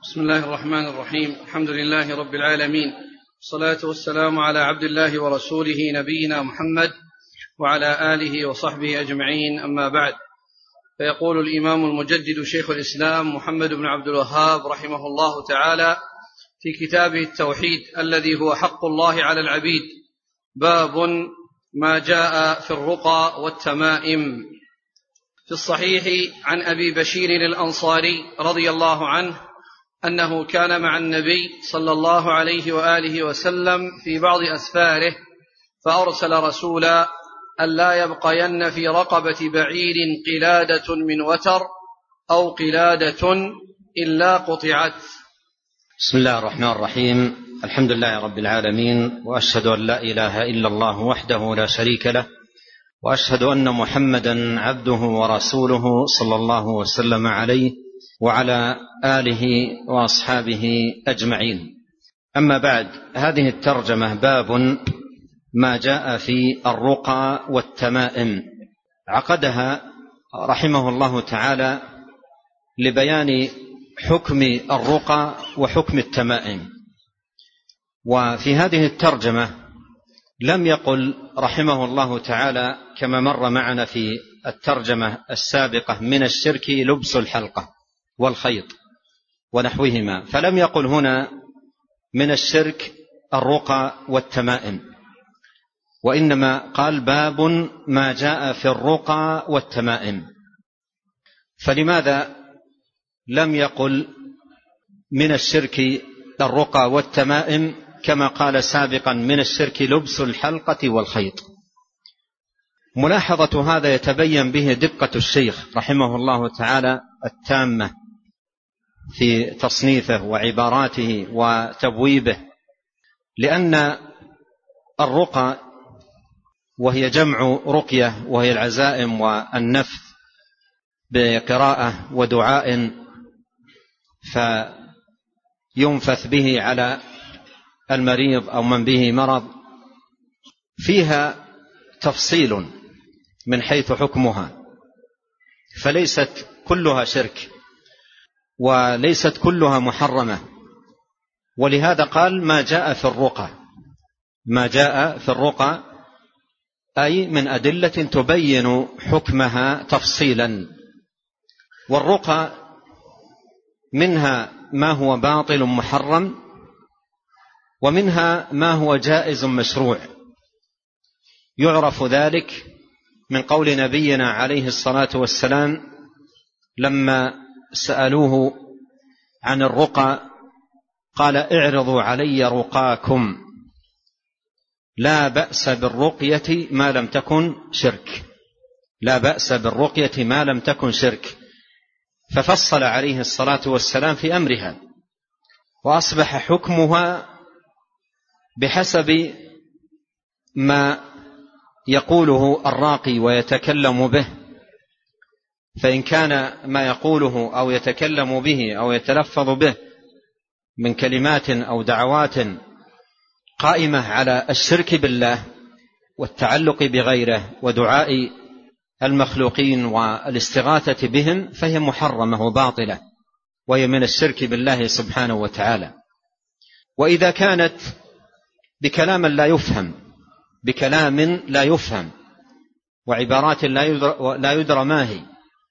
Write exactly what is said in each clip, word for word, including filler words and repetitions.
بسم الله الرحمن الرحيم. الحمد لله رب العالمين، والصلاة والسلام على عبد الله ورسوله نبينا محمد وعلى آله وصحبه أجمعين، أما بعد. فيقول الإمام المجدد شيخ الإسلام محمد بن عبد الوهاب رحمه الله تعالى في كتابه التوحيد الذي هو حق الله على العبيد: باب ما جاء في الرقى والتمائم. في الصحيح عن أبي بشير الأنصاري رضي الله عنه أنه كان مع النبي صلى الله عليه وآله وسلم في بعض أسفاره، فأرسل رسولا ألا يبقين في رقبة بعير قلادة من وتر أو قلادة إلا قطعت. بسم الله الرحمن الرحيم. الحمد لله رب العالمين، وأشهد أن لا إله إلا الله وحده لا شريك له، وأشهد أن محمدا عبده ورسوله صلى الله وسلم عليه وعلى آله وأصحابه أجمعين. أما بعد، هذه الترجمة باب ما جاء في الرقى والتمائم، عقدها رحمه الله تعالى لبيان حكم الرقى وحكم التمائم. وفي هذه الترجمة لم يقل رحمه الله تعالى كما مر معنا في الترجمة السابقة من الشرك لبس الحلقة والخيط ونحوهما، فلم يقل هنا من الشرك الرقى والتمائم، وإنما قال باب ما جاء في الرقى والتمائم. فلماذا لم يقل من الشرك الرقى والتمائم كما قال سابقا من الشرك لبس الحلقة والخيط؟ ملاحظة هذا يتبين به دقة الشيخ رحمه الله تعالى التامة في تصنيفه وعباراته وتبويبه، لأن الرقى وهي جمع رقية، وهي العزائم والنفث بقراءة ودعاء، فينفث به على المريض أو من به مرض، فيها تفصيل من حيث حكمها، فليست كلها شرك وليست كلها محرمة. ولهذا قال ما جاء في الرقى، ما جاء في الرقى أي من أدلة تبين حكمها تفصيلا. والرقى منها ما هو باطل محرم، ومنها ما هو جائز مشروع. يعرف ذلك من قول نبينا عليه الصلاة والسلام لما سألوه عن الرقى قال: اعرضوا علي رقاكم، لا بأس بالرقية ما لم تكن شرك، لا بأس بالرقية ما لم تكن شرك. ففصل عليه الصلاة والسلام في أمرها، وأصبح حكمها بحسب ما يقوله الراقي ويتكلم به. فإن كان ما يقوله أو يتكلم به أو يتلفظ به من كلمات أو دعوات قائمة على الشرك بالله والتعلق بغيره ودعاء المخلوقين والاستغاثة بهم، فهي محرمة وباطلة، وهي من الشرك بالله سبحانه وتعالى. وإذا كانت بكلام لا يفهم، بكلام لا يفهم وعبارات لا يدرى ما هي،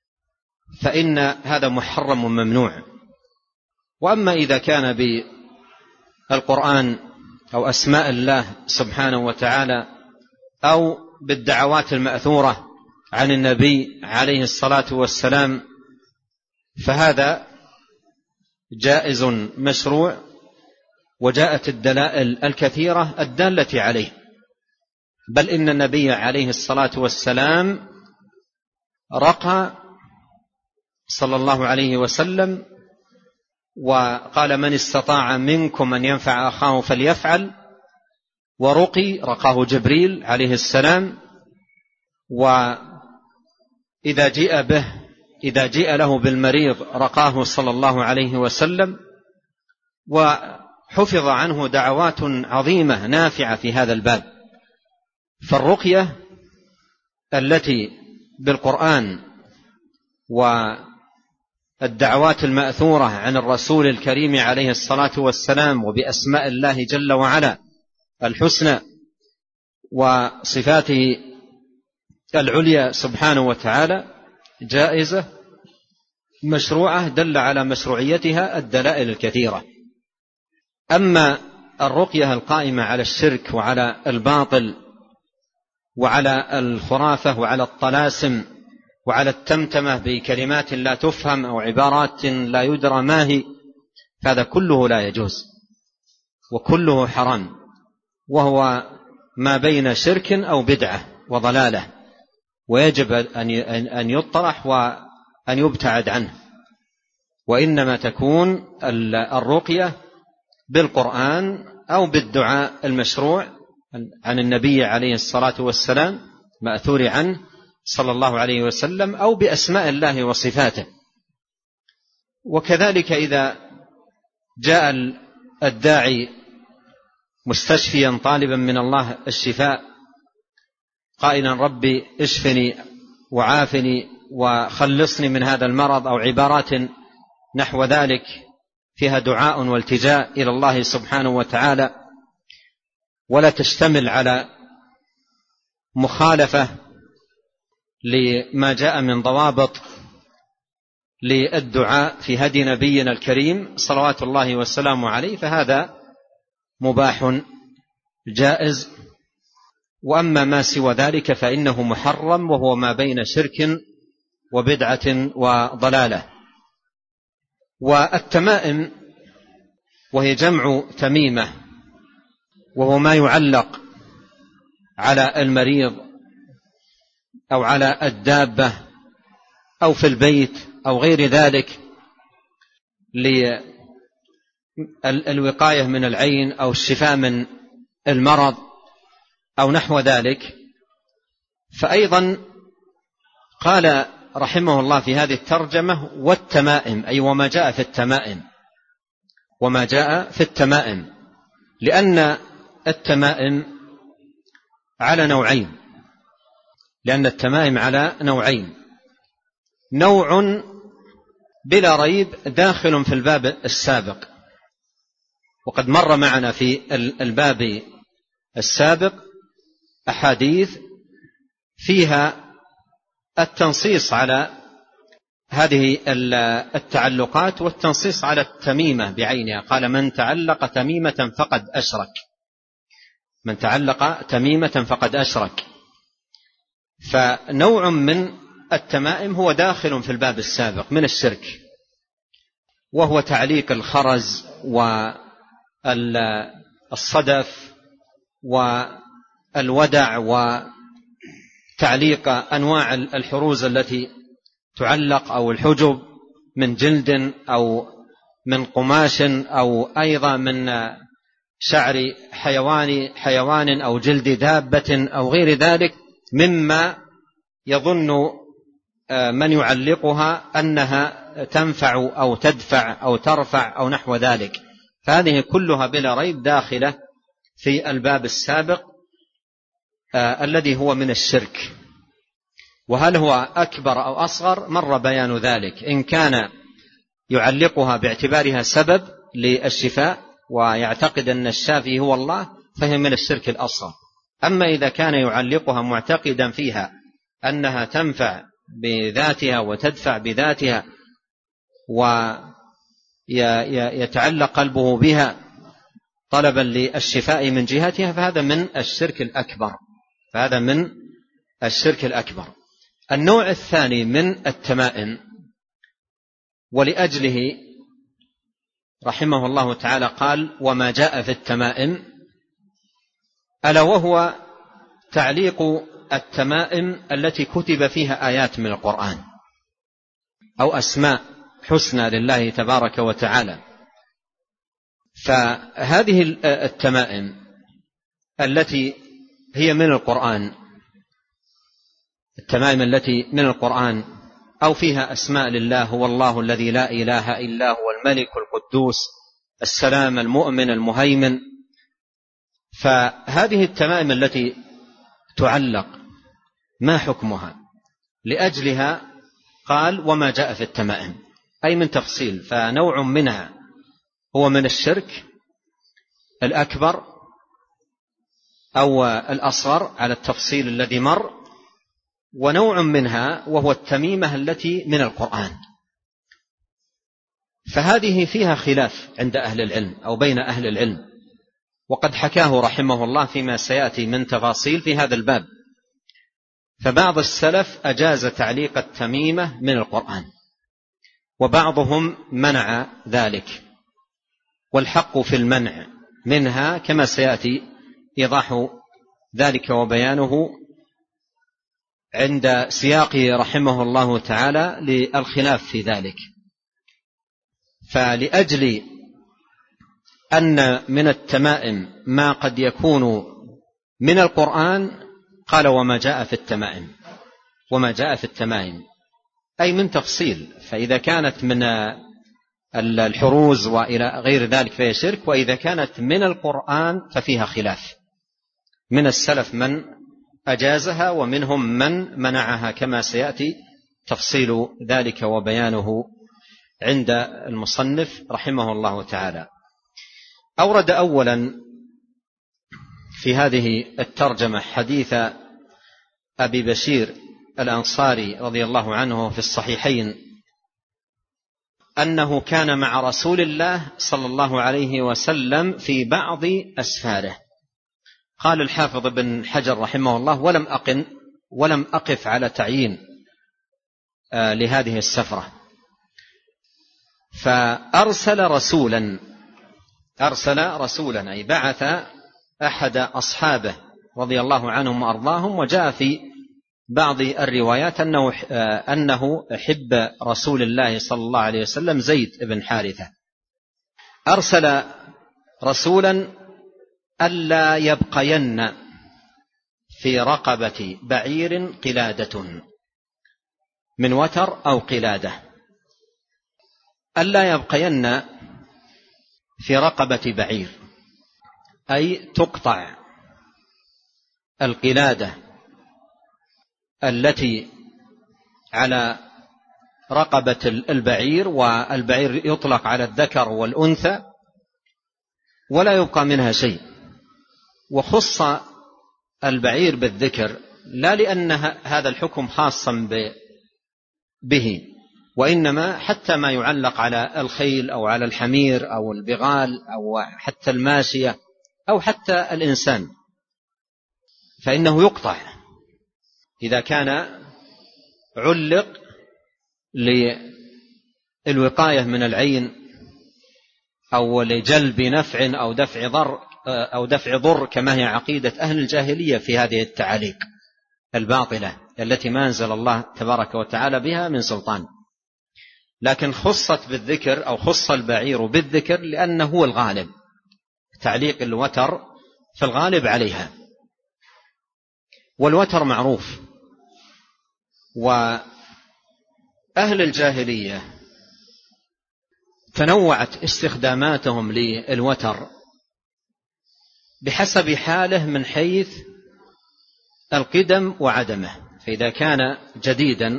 فإن هذا محرم ممنوع. وأما إذا كان بالقرآن أو أسماء الله سبحانه وتعالى أو بالدعوات المأثورة عن النبي عليه الصلاة والسلام، فهذا جائز مشروع، وجاءت الدلائل الكثيرة الدالة عليه. بل إن النبي عليه الصلاة والسلام رقى صلى الله عليه وسلم وقال: من استطاع منكم أن ينفع أخاه فليفعل. ورقي رقاه جبريل عليه السلام، وإذا جيء به إذا جيء له بالمريض رقاه صلى الله عليه وسلم، وحفظ عنه دعوات عظيمة نافعة في هذا الباب. فالرقية التي بالقرآن الدعوات المأثورة عن الرسول الكريم عليه الصلاة والسلام وبأسماء الله جل وعلا الحسنى وصفاته العليا سبحانه وتعالى جائزة مشروعة دل على مشروعيتها الدلائل الكثيرة. أما الرقية القائمة على الشرك وعلى الباطل وعلى الخرافة وعلى الطلاسم وعلى التمتمة بكلمات لا تفهم أو عبارات لا يدرى ما هي، فهذا كله لا يجوز وكله حرام، وهو ما بين شرك أو بدعة وضلالة، ويجب أن يطرح وأن يبتعد عنه. وإنما تكون الرقية بالقرآن أو بالدعاء المشروع عن النبي عليه الصلاة والسلام مأثور عنه صلى الله عليه وسلم، أو بأسماء الله وصفاته. وكذلك إذا جاء الداعي مستشفيا طالبا من الله الشفاء قائلا ربي اشفني وعافني وخلصني من هذا المرض، أو عبارات نحو ذلك فيها دعاء والتجاء إلى الله سبحانه وتعالى، ولا تشتمل على مخالفة لما جاء من ضوابط للدعاء في هدي نبينا الكريم صلوات الله والسلام عليه، فهذا مباح جائز. وأما ما سوى ذلك فإنه محرم، وهو ما بين شرك وبدعة وضلالة. والتمائم وهي جمع تميمة، وهو ما يعلق على المريض أو على الدابة أو في البيت أو غير ذلك للوقاية من العين أو الشفاء من المرض أو نحو ذلك. فأيضا قال رحمه الله في هذه الترجمة والتمائم، أي وما جاء في التمائم، وما جاء في التمائم، لأن التمائم على نوعين، لأن التمائم على نوعين. نوع بلا ريب داخل في الباب السابق، وقد مر معنا في الباب السابق أحاديث فيها التنصيص على هذه التعلقات والتنصيص على التميمة بعينها. قال من تعلق تميمة فقد أشرك، من تعلق تميمة فقد أشرك. فنوع من التمائم هو داخل في الباب السابق من الشرك، وهو تعليق الخرز والصدف والودع وتعليق أنواع الحروز التي تعلق أو الحجب من جلد أو من قماش أو أيضا من شعر حيوان حيوان أو جلد دابة أو غير ذلك مما يظن من يعلقها أنها تنفع أو تدفع أو ترفع أو نحو ذلك. فهذه كلها بلا ريب داخلة في الباب السابق آه الذي هو من الشرك. وهل هو أكبر أو أصغر مر بيان ذلك. إن كان يعلقها باعتبارها سبب للشفاء ويعتقد أن الشافي هو الله فهي من الشرك الأصغر. أما إذا كان يعلقها معتقدا فيها أنها تنفع بذاتها وتدفع بذاتها ويتعلق قلبه بها طلبا للشفاء من جهتها فهذا من الشرك الأكبر، فهذا من الشرك الأكبر. النوع الثاني من التمائم، ولأجله رحمه الله تعالى قال وما جاء في التمائم، ألا وهو تعليق التمائم التي كتب فيها آيات من القرآن أو أسماء حسنى لله تبارك وتعالى. فهذه التمائم التي هي من القرآن، التمائم التي من القرآن أو فيها أسماء لله، هو الله الذي لا إله إلا هو الملك القدوس السلام المؤمن المهيمن. فهذه التمائم التي تعلق ما حكمها؟ لأجلها قال وما جاء في التمائم. أي من تفصيل، فنوع منها هو من الشرك الأكبر أو الأصغر على التفصيل الذي مر، ونوع منها وهو التميمة التي من القرآن. فهذه فيها خلاف عند أهل العلم أو بين أهل العلم، وقد حكاه رحمه الله فيما سيأتي من تفاصيل في هذا الباب. فبعض السلف أجاز تعليق التميمة من القرآن، وبعضهم منع ذلك، والحق في المنع منها كما سيأتي إيضاح ذلك وبيانه عند سياقه رحمه الله تعالى للخلاف في ذلك. فلأجل أن من التمائم ما قد يكون من القرآن قال وما جاء في التمائم، وما جاء في التمائم أي من تفصيل، فإذا كانت من الحروز وإلى غير ذلك فهي شرك، وإذا كانت من القرآن ففيها خلاف. من السلف من أجازها ومنهم من منعها كما سيأتي تفصيل ذلك وبيانه عند المصنف رحمه الله تعالى. أورد أولا في هذه الترجمة حديث أبي بشير الأنصاري رضي الله عنه في الصحيحين أنه كان مع رسول الله صلى الله عليه وسلم في بعض أسفاره. قال الحافظ بن حجر رحمه الله ولم أقن ولم أقف على تعيين آه لهذه السفرة، فأرسل رسولا أرسل رسولا أي بعث أحد أصحابه رضي الله عنهم وأرضاهم، وجاء في بعض الروايات أنه, أنه حب رسول الله صلى الله عليه وسلم زيد بن حارثة. أرسل رسولا ألا يبقين في رقبة بعير قلادة من وتر أو قلادة، ألا يبقين في رقبة بعير أي تقطع القلادة التي على رقبة البعير، والبعير يطلق على الذكر والأنثى ولا يبقى منها شيء. وخص البعير بالذكر لا لأن هذا الحكم خاصا به، وإنما حتى ما يعلق على الخيل أو على الحمير أو البغال أو حتى الماشية أو حتى الإنسان، فإنه يقطع إذا كان علق للوقاية من العين أو لجلب نفع أو دفع ضر أو دفع ضر، كما هي عقيدة أهل الجاهلية في هذه التعاليق الباطلة التي ما أنزل الله تبارك وتعالى بها من سلطان. لكن خصت بالذكر أو خص البعير بالذكر لأنه هو الغالب، تعليق الوتر في الغالب عليها، والوتر معروف. وأهل الجاهلية تنوعت استخداماتهم للوتر بحسب حاله من حيث القدم وعدمه، فإذا كان جديدا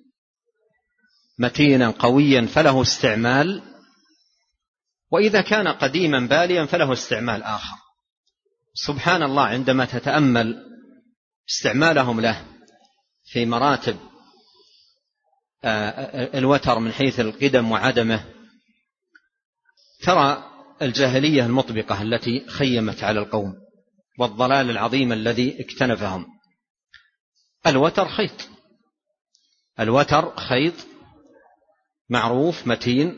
متينا قويا فله استعمال، وإذا كان قديما باليا فله استعمال آخر. سبحان الله عندما تتأمل استعمالهم له في مراتب الوتر من حيث القدم وعدمه، ترى الجاهلية المطبقة التي خيمت على القوم والضلال العظيم الذي اكتنفهم. الوتر خيط، الوتر خيط معروف متين،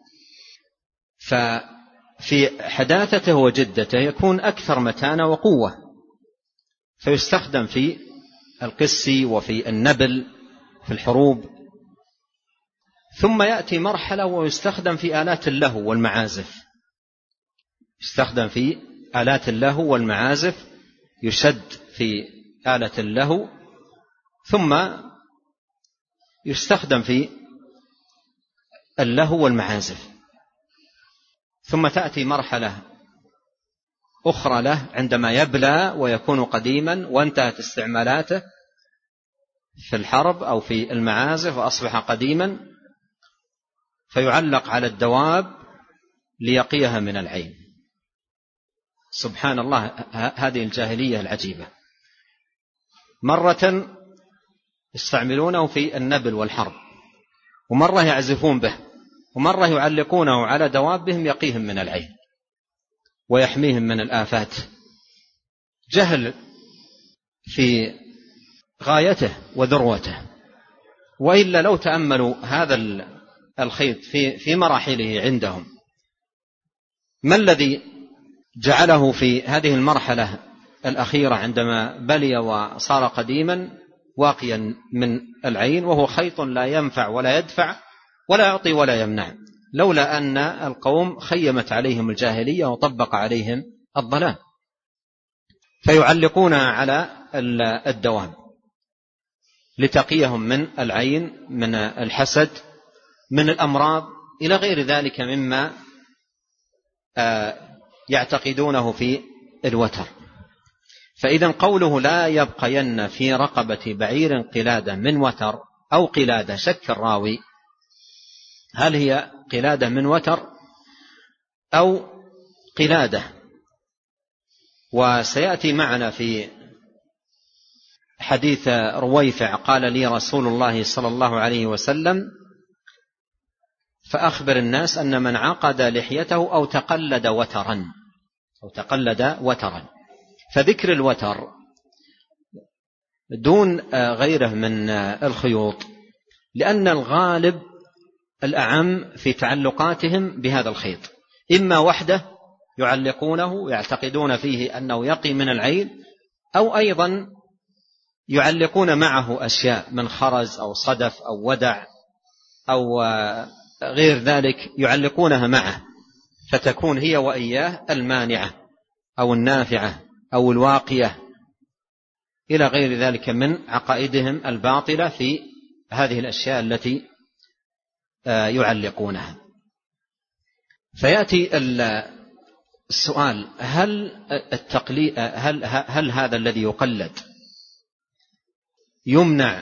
ففي حداثته وجدته يكون أكثر متانة وقوة، فيستخدم في القسي وفي النبل في الحروب. ثم يأتي مرحلة ويستخدم في آلات اللهو والمعازف، يستخدم في آلات اللهو والمعازف، يشد في آلة اللهو، ثم يستخدم في اللهو والمعازف. ثم تأتي مرحلة أخرى له عندما يبلى ويكون قديما وانتهت استعمالاته في الحرب أو في المعازف وأصبح قديما، فيعلق على الدواب ليقيها من العين. سبحان الله، هذه الجاهلية العجيبة. مرة يستعملونه في النبل والحرب، ومرة يعزفون به، ومرة يعلقونه على دوابهم يقيهم من العين ويحميهم من الآفات. جهل في غايته وذروته. وإلا لو تأملوا هذا الخيط في في مراحله عندهم، ما الذي جعله في هذه المرحلة الأخيرة عندما بلي وصار قديما واقيا من العين، وهو خيط لا ينفع ولا يدفع ولا يعطي ولا يمنع، لولا أن القوم خيمت عليهم الجاهلية وطبق عليهم الضلال، فيعلقون على الدواب لتقيهم من العين، من الحسد، من الأمراض، إلى غير ذلك مما يعتقدونه في الوتر. فإذا قوله لا يبقين في رقبة بعير قلادة من وتر أو قلادة، شك الراوي هل هي قلادة من وتر أو قلادة. وسيأتي معنا في حديث رويفع قال لي رسول الله صلى الله عليه وسلم فأخبر الناس أن من عقد لحيته أو تقلد وترا أو تقلد وترا. فذكر الوتر دون غيره من الخيوط، لأن الغالب الأعم في تعلقاتهم بهذا الخيط، إما وحده يعلقونه يعتقدون فيه أنه يقي من العين، أو أيضا يعلقون معه أشياء من خرز أو صدف أو ودع أو غير ذلك، يعلقونها معه فتكون هي وإياه المانعة أو النافعة أو الواقية، إلى غير ذلك من عقائدهم الباطلة في هذه الأشياء التي يعلقونها. فيأتي السؤال: هل التقليد هل هل هذا الذي يقلد يمنع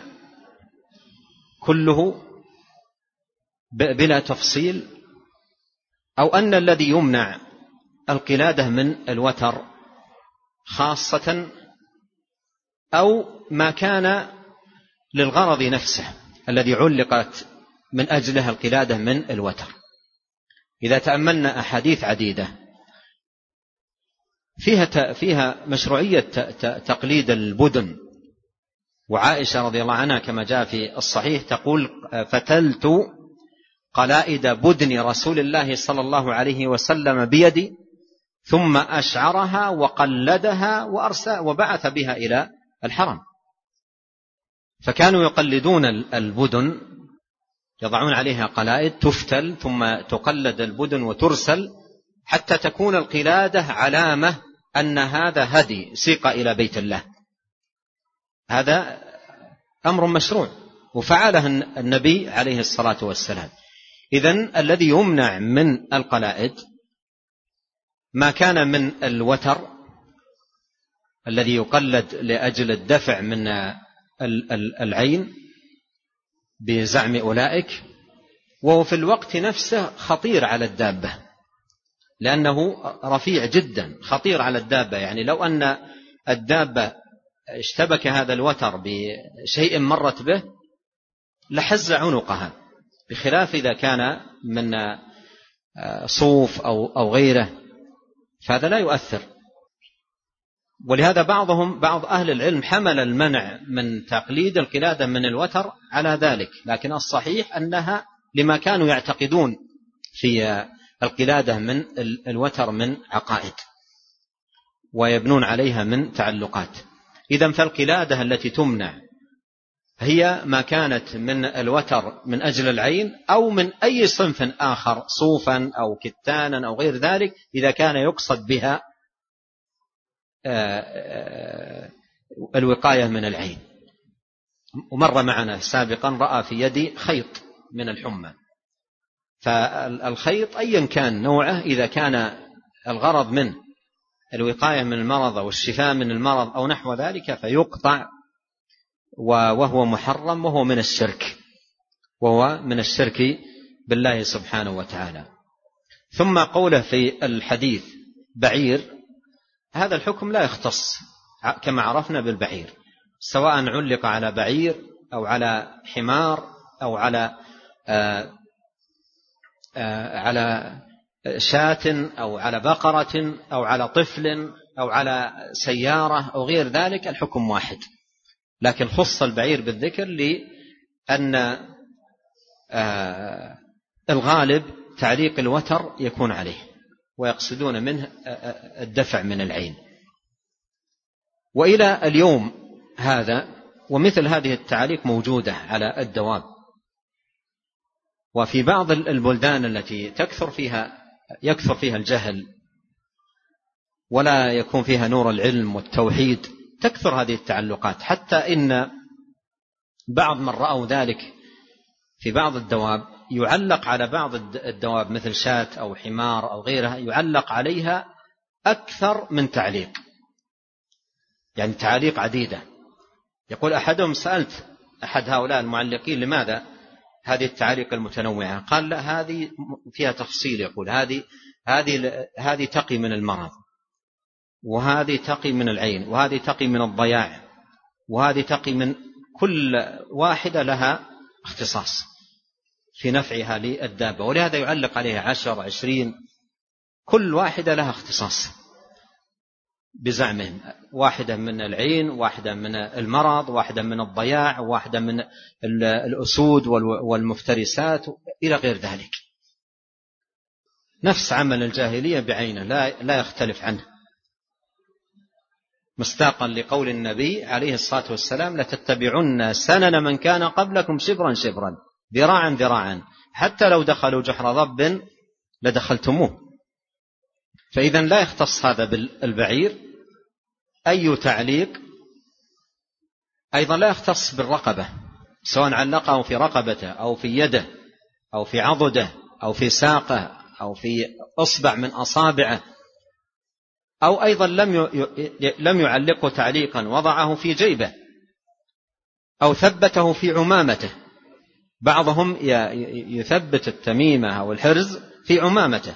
كله بلا تفصيل، أو أن الذي يمنع القلادة من الوتر خاصة، أو ما كان للغرض نفسه الذي علقت من أجله القلادة من الوتر؟ إذا تأملنا أحاديث عديدة فيها فيها مشروعية تقليد البدن. وعائشة رضي الله عنها كما جاء في الصحيح تقول: فتلت قلائد بدن رسول الله صلى الله عليه وسلم بيدي ثم أشعرها وقلدها وأرسل وبعث بها إلى الحرم. فكانوا يقلدون البدن، يضعون عليها قلائد تفتل ثم تقلد البدن وترسل حتى تكون القلادة علامة أن هذا هدي سيق إلى بيت الله. هذا أمر مشروع وفعله النبي عليه الصلاة والسلام. إذن الذي يمنع من القلائد ما كان من الوتر الذي يقلد لأجل الدفع من العين بزعم أولئك، وهو في الوقت نفسه خطير على الدابة، لأنه رفيع جدا خطير على الدابة. يعني لو أن الدابة اشتبك هذا الوتر بشيء مرت به لحز عنقها، بخلاف إذا كان من صوف أو أو غيره فهذا لا يؤثر. ولهذا بعضهم بعض أهل العلم حمل المنع من تقليد القلادة من الوتر على ذلك، لكن الصحيح أنها لما كانوا يعتقدون في القلادة من الوتر من عقائد ويبنون عليها من تعلقات. إذن فالقلادة التي تمنع هي ما كانت من الوتر من أجل العين أو من أي صنف آخر، صوفا أو كتانا أو غير ذلك، إذا كان يقصد بها الوقاية من العين. ومر معنا سابقا رأى في يدي خيط من الحمى، فالخيط أيا كان نوعه إذا كان الغرض منه الوقاية من المرض أو الشفاء من المرض أو نحو ذلك فيقطع، وهو محرم وهو من الشرك وهو من الشرك بالله سبحانه وتعالى. ثم قوله في الحديث بعير، هذا الحكم لا يختص كما عرفنا بالبعير، سواء علق على بعير أو على حمار أو على آآ آآ على شاة أو على بقرة أو على طفل أو على سيارة أو غير ذلك، الحكم واحد. لكن خص البعير بالذكر لأن الغالب تعليق الوتر يكون عليه، ويقصدون منه الدفع من العين. وإلى اليوم هذا ومثل هذه التعليق موجودة على الدواب، وفي بعض البلدان التي تكثر فيها يكثر فيها الجهل ولا يكون فيها نور العلم والتوحيد تكثر هذه التعلقات، حتى إن بعض من رأوا ذلك في بعض الدواب يعلق على بعض الدواب مثل شاة أو حمار أو غيرها، يعلق عليها أكثر من تعليق، يعني تعليق عديدة. يقول أحدهم: سألت أحد هؤلاء المعلقين لماذا هذه التعليق المتنوعة؟ قال: لا، هذه فيها تفصيل. يقول: هذه هذه هذه تقي من المرض، وهذه تقي من العين، وهذه تقي من الضياع، وهذه تقي من كل واحدة لها اختصاص في نفعها للدابة، ولهذا يعلق عليها عشر عشرين، كل واحدة لها اختصاص بزعمهم، واحدة من العين، واحدة من المرض، واحدة من الضياع، واحدة من الأسود والمفترسات إلى غير ذلك. نفس عمل الجاهلية بعينه لا, لا يختلف عنه، مصداقا لقول النبي عليه الصلاة والسلام: لتتبعن سنن من كان قبلكم شبرا شبرا ذراعا ذراعا حتى لو دخلوا جحر ضب لدخلتموه. فإذا لا يختص هذا بالبعير أي تعليق. أيضا لا يختص بالرقبة، سواء علقه في رقبته أو في يده أو في عضده أو في ساقه أو في أصبع من أصابعه، أو أيضا لم لم يعلقه تعليقا وضعه في جيبه أو ثبته في عمامته. بعضهم يثبت التميمة أو الحرز في عمامته،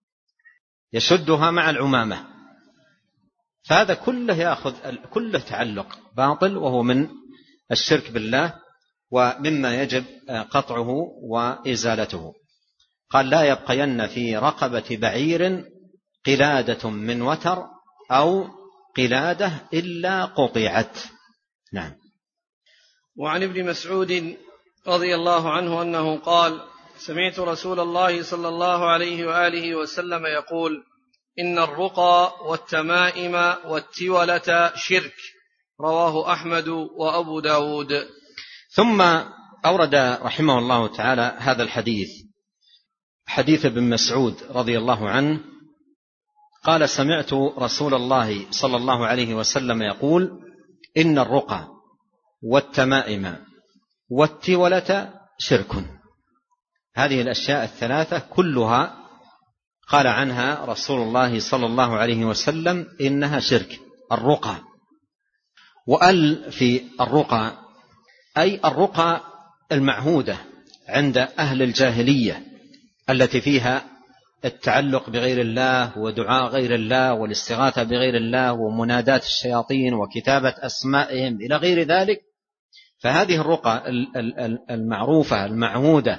يشدها مع العمامة، فهذا كله يأخذ كله تعلق باطل، وهو من الشرك بالله ومما يجب قطعه وإزالته. قال: لا يبقين في رقبة بعير قلادة من وتر أو قلادة إلا قطعت. نعم. وعن ابن مسعود رضي الله عنه أنه قال: سمعت رسول الله صلى الله عليه وآله وسلم يقول: إن الرقى والتمائم والتولة شرك. رواه أحمد وأبو داود. ثم أورد رحمه الله تعالى هذا الحديث، حديث ابن مسعود رضي الله عنه قال: سمعت رسول الله صلى الله عليه وسلم يقول: إن الرقى والتمائم والتولة شرك. هذه الأشياء الثلاثة كلها قال عنها رسول الله صلى الله عليه وسلم إنها شرك. الرقى، وأل في الرقى أي الرقى المعهودة عند أهل الجاهلية التي فيها التعلق بغير الله ودعاء غير الله والاستغاثة بغير الله ومنادات الشياطين وكتابة أسمائهم إلى غير ذلك. فهذه الرقى المعروفة المعهودة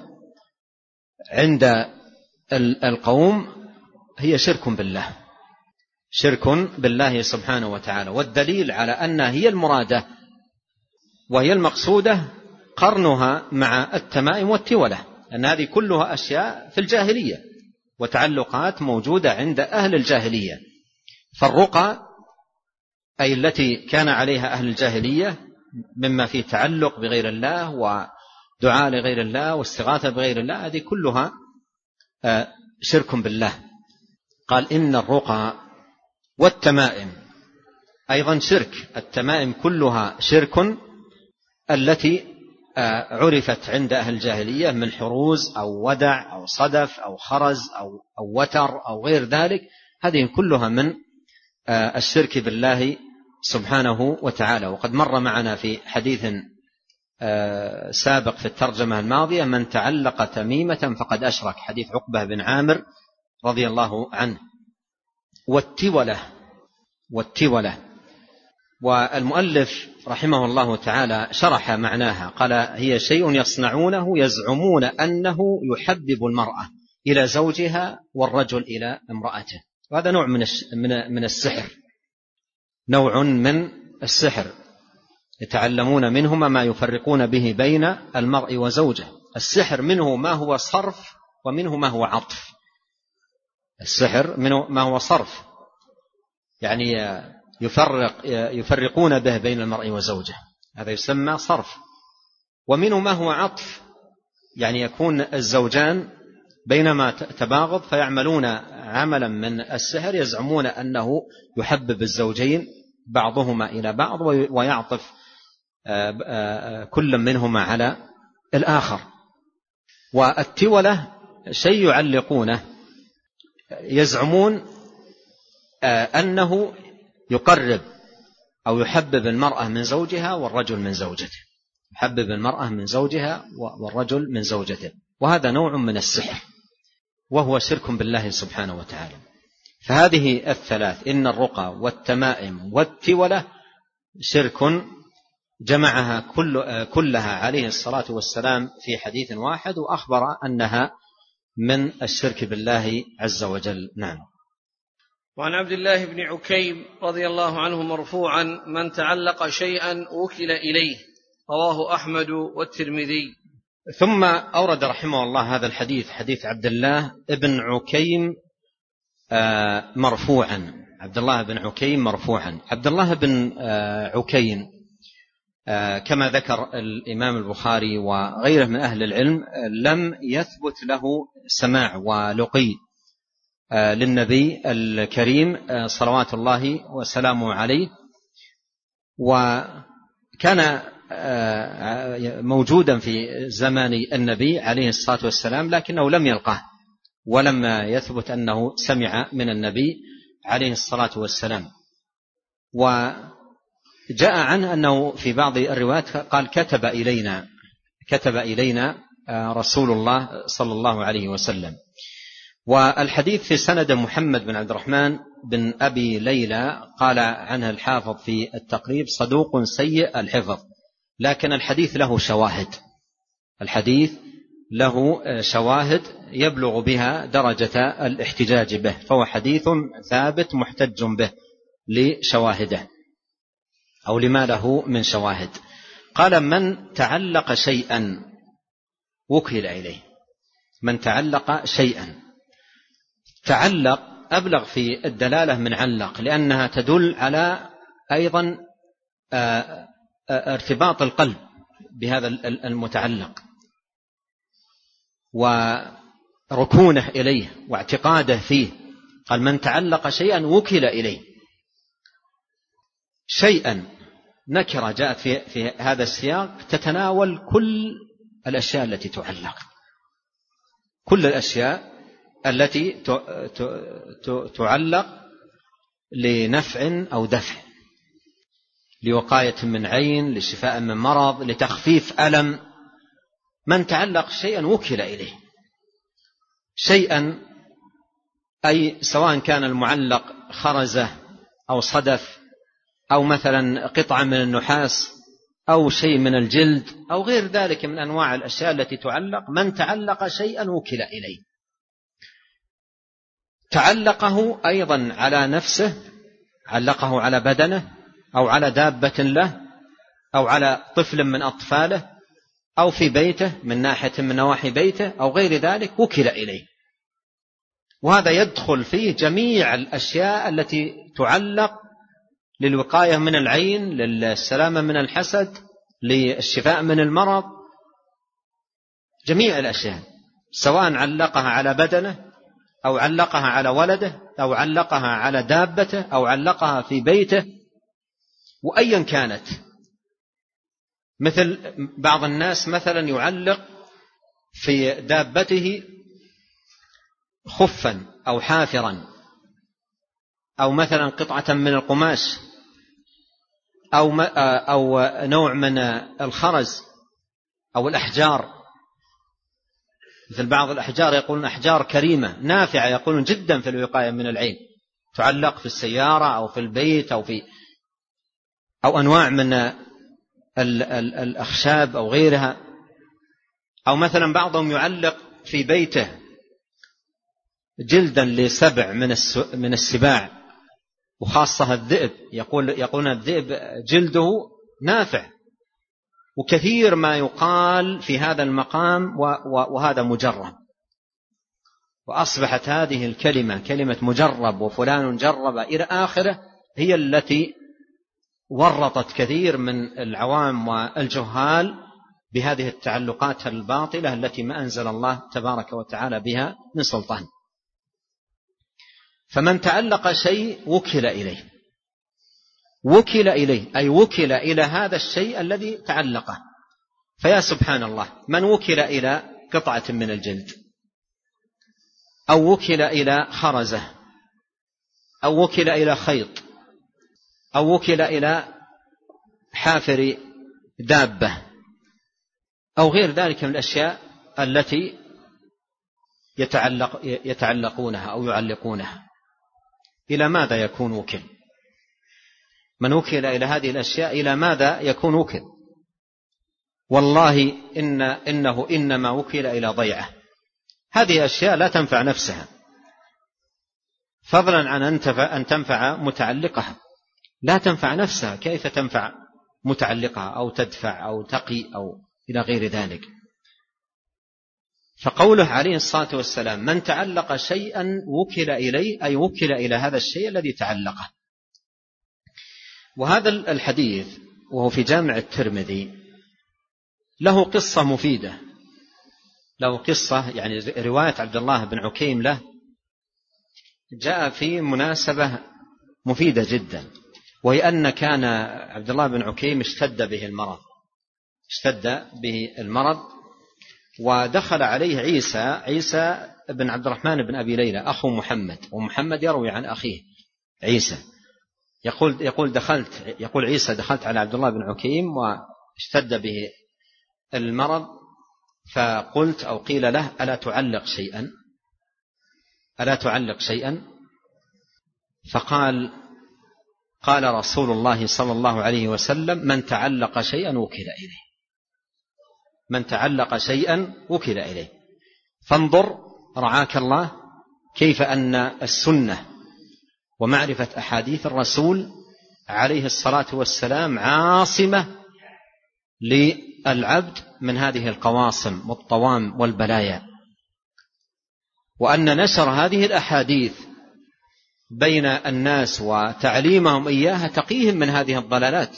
عند القوم هي شرك بالله، شرك بالله سبحانه وتعالى. والدليل على أنها هي المرادة وهي المقصودة قرنها مع التمائم والتولة، أن هذه كلها أشياء في الجاهلية وتعلقات موجودة عند أهل الجاهلية. فالرقى أي التي كان عليها أهل الجاهلية مما فيه تعلق بغير الله ودعاء لغير الله واستغاثة بغير الله، هذه كلها شرك بالله. قال: إن الرقى والتمائم أيضا شرك. التمائم كلها شرك التي عرفت عند أهل الجاهلية من حروز أو ودع أو صدف أو خرز أو, أو وتر أو غير ذلك، هذه كلها من الشرك بالله سبحانه وتعالى. وقد مر معنا في حديث سابق في الترجمة الماضية: من تعلق تميمة فقد أشرك، حديث عقبة بن عامر رضي الله عنه. والتولة والتولة والمؤلف رحمه الله تعالى شرح معناها، قال: هي شيء يصنعونه يزعمون أنه يحبب المرأة إلى زوجها والرجل إلى امرأته. وهذا نوع من السحر، نوع من السحر يتعلمون منهما ما يفرقون به بين المرء وزوجه. السحر منه ما هو صرف ومنه ما هو عطف. السحر منه ما هو صرف، يعني يفرق يفرقون به بين المرء وزوجه، هذا يسمى صرف. ومنه ما هو عطف، يعني يكون الزوجان بينما تباغض فيعملون عملا من السحر يزعمون أنه يحبب الزوجين بعضهما إلى بعض ويعطف كل منهما على الآخر. والتولة شيء يعلقونه يزعمون أنه يقرب أو يحبب المرأة من زوجها والرجل من زوجته، يحبب المرأة من زوجها والرجل من زوجته، وهذا نوع من السحر وهو شرك بالله سبحانه وتعالى. فهذه الثلاث، إن الرقى والتمائم والتولة، شرك جمعها كل كلها عليه الصلاة والسلام في حديث واحد، وأخبر أنها من الشرك بالله عز وجل. نعم. وعن عبد الله بن عكيم رضي الله عنه مرفوعا: من تعلق شيئا وكل إليه، رواه أحمد والترمذي. ثم أورد رحمه الله هذا الحديث، حديث عبد الله بن عكيم مرفوعا. عبد الله بن عكيم مرفوعا. عبد الله بن عكيم كما ذكر الإمام البخاري وغيره من أهل العلم لم يثبت له سماع ولقي للنبي الكريم صلوات الله وسلامه عليه، وكان موجودا في زمان النبي عليه الصلاة والسلام، لكنه لم يلقاه ولم يثبت أنه سمع من النبي عليه الصلاة والسلام. وجاء عنه أنه في بعض الروايات قال: كتب إلينا كتب إلينا رسول الله صلى الله عليه وسلم. والحديث في سند محمد بن عبد الرحمن بن أبي ليلى، قال عنه الحافظ في التقريب: صدوق سيء الحفظ، لكن الحديث له شواهد الحديث له شواهد يبلغ بها درجة الاحتجاج به، فهو حديث ثابت محتج به لشواهده أو لما له من شواهد. قال: من تعلق شيئا وكل إليه. من تعلق شيئا، تعلق أبلغ في الدلالة من علق، لأنها تدل على أيضا ارتباط القلب بهذا المتعلق وركونه إليه واعتقاده فيه. قال: من تعلق شيئا وكل إليه. شيئا نكرة جاءت في, في هذا السياق تتناول كل الأشياء التي تعلق، كل الأشياء التي تعلق لنفع أو دفع، لوقاية من عين، لشفاء من مرض، لتخفيف ألم. من تعلق شيئا وكل إليه. شيئا أي سواء كان المعلق خرزة أو صدف أو مثلا قطعة من النحاس أو شيء من الجلد أو غير ذلك من أنواع الأشياء التي تعلق. من تعلق شيئا وكل إليه. تعلقه أيضا على نفسه، علقه على بدنه أو على دابة له أو على طفل من أطفاله أو في بيته من ناحية من نواحي بيته أو غير ذلك، وكل إليه. وهذا يدخل فيه جميع الأشياء التي تعلق للوقاية من العين، للسلامة من الحسد، للشفاء من المرض. جميع الأشياء سواء علقها على بدنه أو علقها على ولده أو علقها على دابته أو علقها في بيته، وأيا كانت. مثل بعض الناس مثلا يعلق في دابته خفا أو حافرا أو مثلا قطعة من القماش أو أو نوع من الخرز أو الأحجار، مثل بعض الأحجار يقولون أحجار كريمة نافعة، يقولون جدا في الوقاية من العين، تعلق في السيارة أو في البيت أو في أو أنواع من الأخشاب أو غيرها. أو مثلا بعضهم يعلق في بيته جلدا لسبع من السباع، وخاصة الذئب، يقول يقولون الذئب جلده نافع، وكثير ما يقال في هذا المقام وهذا مجرب. وأصبحت هذه الكلمة كلمة مجرب وفلان جرب إلى آخره هي التي ورطت كثير من العوام والجهال بهذه التعلقات الباطلة التي ما أنزل الله تبارك وتعالى بها من سلطان. فمن تعلق شيء وكل إليه، وكل إليه أي وكل إلى هذا الشيء الذي تعلقه. فيا سبحان الله، من وكل إلى قطعة من الجلد، أو وكل إلى خرزة، أو وكل إلى خيط، أو وكل إلى حافر دابة، أو غير ذلك من الأشياء التي يتعلق يتعلقونها أو يعلقونها، إلى ماذا يكون وكل؟ من وكل إلى هذه الأشياء إلى ماذا يكون وكل؟ والله إن إنه إنما وكل إلى ضيعة. هذه أشياء لا تنفع نفسها، فضلا عن أن تنفع متعلقها، لا تنفع نفسها، كيف تنفع متعلقها أو تدفع أو تقي أو إلى غير ذلك. فقوله عليه الصلاة والسلام من تعلق شيئا وكل إليه، أي وكل إلى هذا الشيء الذي تعلقه. وهذا الحديث وهو في جامع الترمذي له قصة مفيدة، له قصة يعني رواية عبد الله بن عكيم له جاء في مناسبة مفيدة جدا، وهي أن كان عبد الله بن عكيم اشتد به المرض اشتد به المرض ودخل عليه عيسى عيسى بن عبد الرحمن بن أبي ليلى أخو محمد، ومحمد يروي عن أخيه عيسى، يقول يقول دخلت يقول عيسى دخلت على عبد الله بن عكيم واشتد به المرض، فقلت أو قيل له ألا تعلق شيئا ألا تعلق شيئا فقال قال رسول الله صلى الله عليه وسلم من تعلق شيئا وكل إليه، من تعلق شيئا وكل إليه. فانظر رعاك الله كيف أن السنة ومعرفة أحاديث الرسول عليه الصلاة والسلام عاصمة للعبد من هذه القواصم والطوام والبلايا، وأن نشر هذه الأحاديث بين الناس وتعليمهم إياها تقيهم من هذه الضلالات.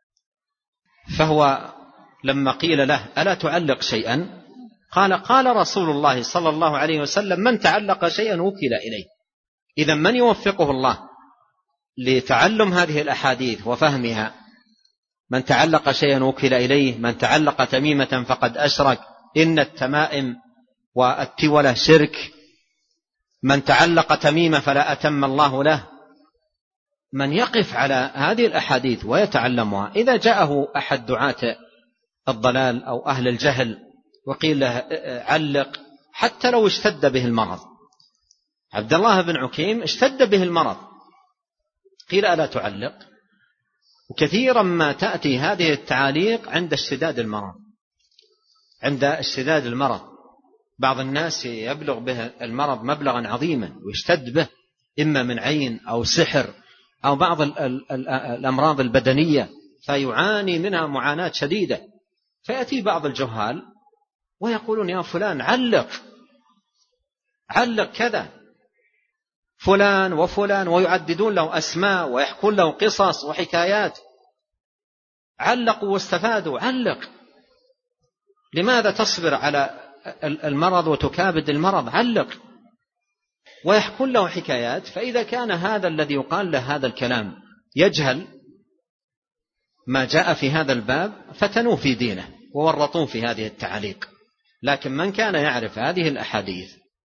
فهو لما قيل له ألا تعلق شيئا قال قال رسول الله صلى الله عليه وسلم من تعلق شيئا وكل إليه. إذا من يوفقه الله لتعلم هذه الأحاديث وفهمها؟ من تعلق شيئا وكل إليه، من تعلق تميمة فقد أشرك، إن التمائم والتولة شرك، من تعلق تميمة فلا أتم الله له. من يقف على هذه الأحاديث ويتعلمها، إذا جاءه أحد دعاة الضلال أو أهل الجهل وقيل له علق حتى لو اشتد به المرض، عبد الله بن عكيم اشتد به المرض قيل ألا تعلق. وكثيرا ما تأتي هذه التعاليق عند اشتداد المرض عند اشتداد المرض بعض الناس يبلغ به المرض مبلغا عظيما ويشتد به، إما من عين أو سحر أو بعض الأمراض البدنية فيعاني منها معاناة شديدة، فيأتي بعض الجهال ويقولون يا فلان علق علق كذا فلان وفلان، ويعددون له أسماء ويحكون له قصص وحكايات، علقوا واستفادوا. علق، لماذا تصبر على المرض وتكابد المرض؟ علق. ويحكون له حكايات. فإذا كان هذا الذي يقال له هذا الكلام يجهل ما جاء في هذا الباب فتنوا في دينه وورطوا في هذه التعليق. لكن من كان يعرف هذه الأحاديث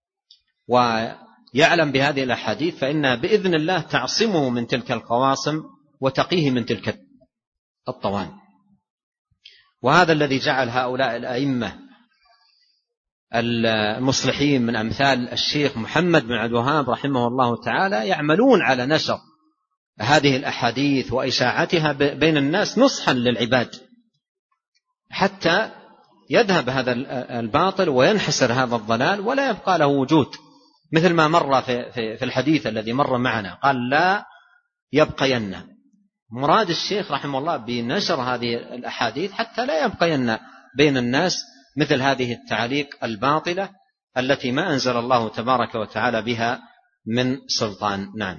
ويعلم بهذه الأحاديث فإنها بإذن الله تعصمه من تلك القواصم وتقيه من تلك الطوام. وهذا الذي جعل هؤلاء الأئمة المصلحين من أمثال الشيخ محمد بن عبد الوهاب رحمه الله تعالى يعملون على نشر هذه الأحاديث وإشاعتها بين الناس نصحا للعباد حتى يذهب هذا الباطل وينحسر هذا الضلال ولا يبقى له وجود، مثل ما مر في, في, في الحديث الذي مر معنا قال لا يبقين. مراد الشيخ رحمه الله بنشر هذه الأحاديث حتى لا يبقين بين الناس مثل هذه التعليق الباطلة التي ما أنزل الله تبارك وتعالى بها من سلطان. نعم.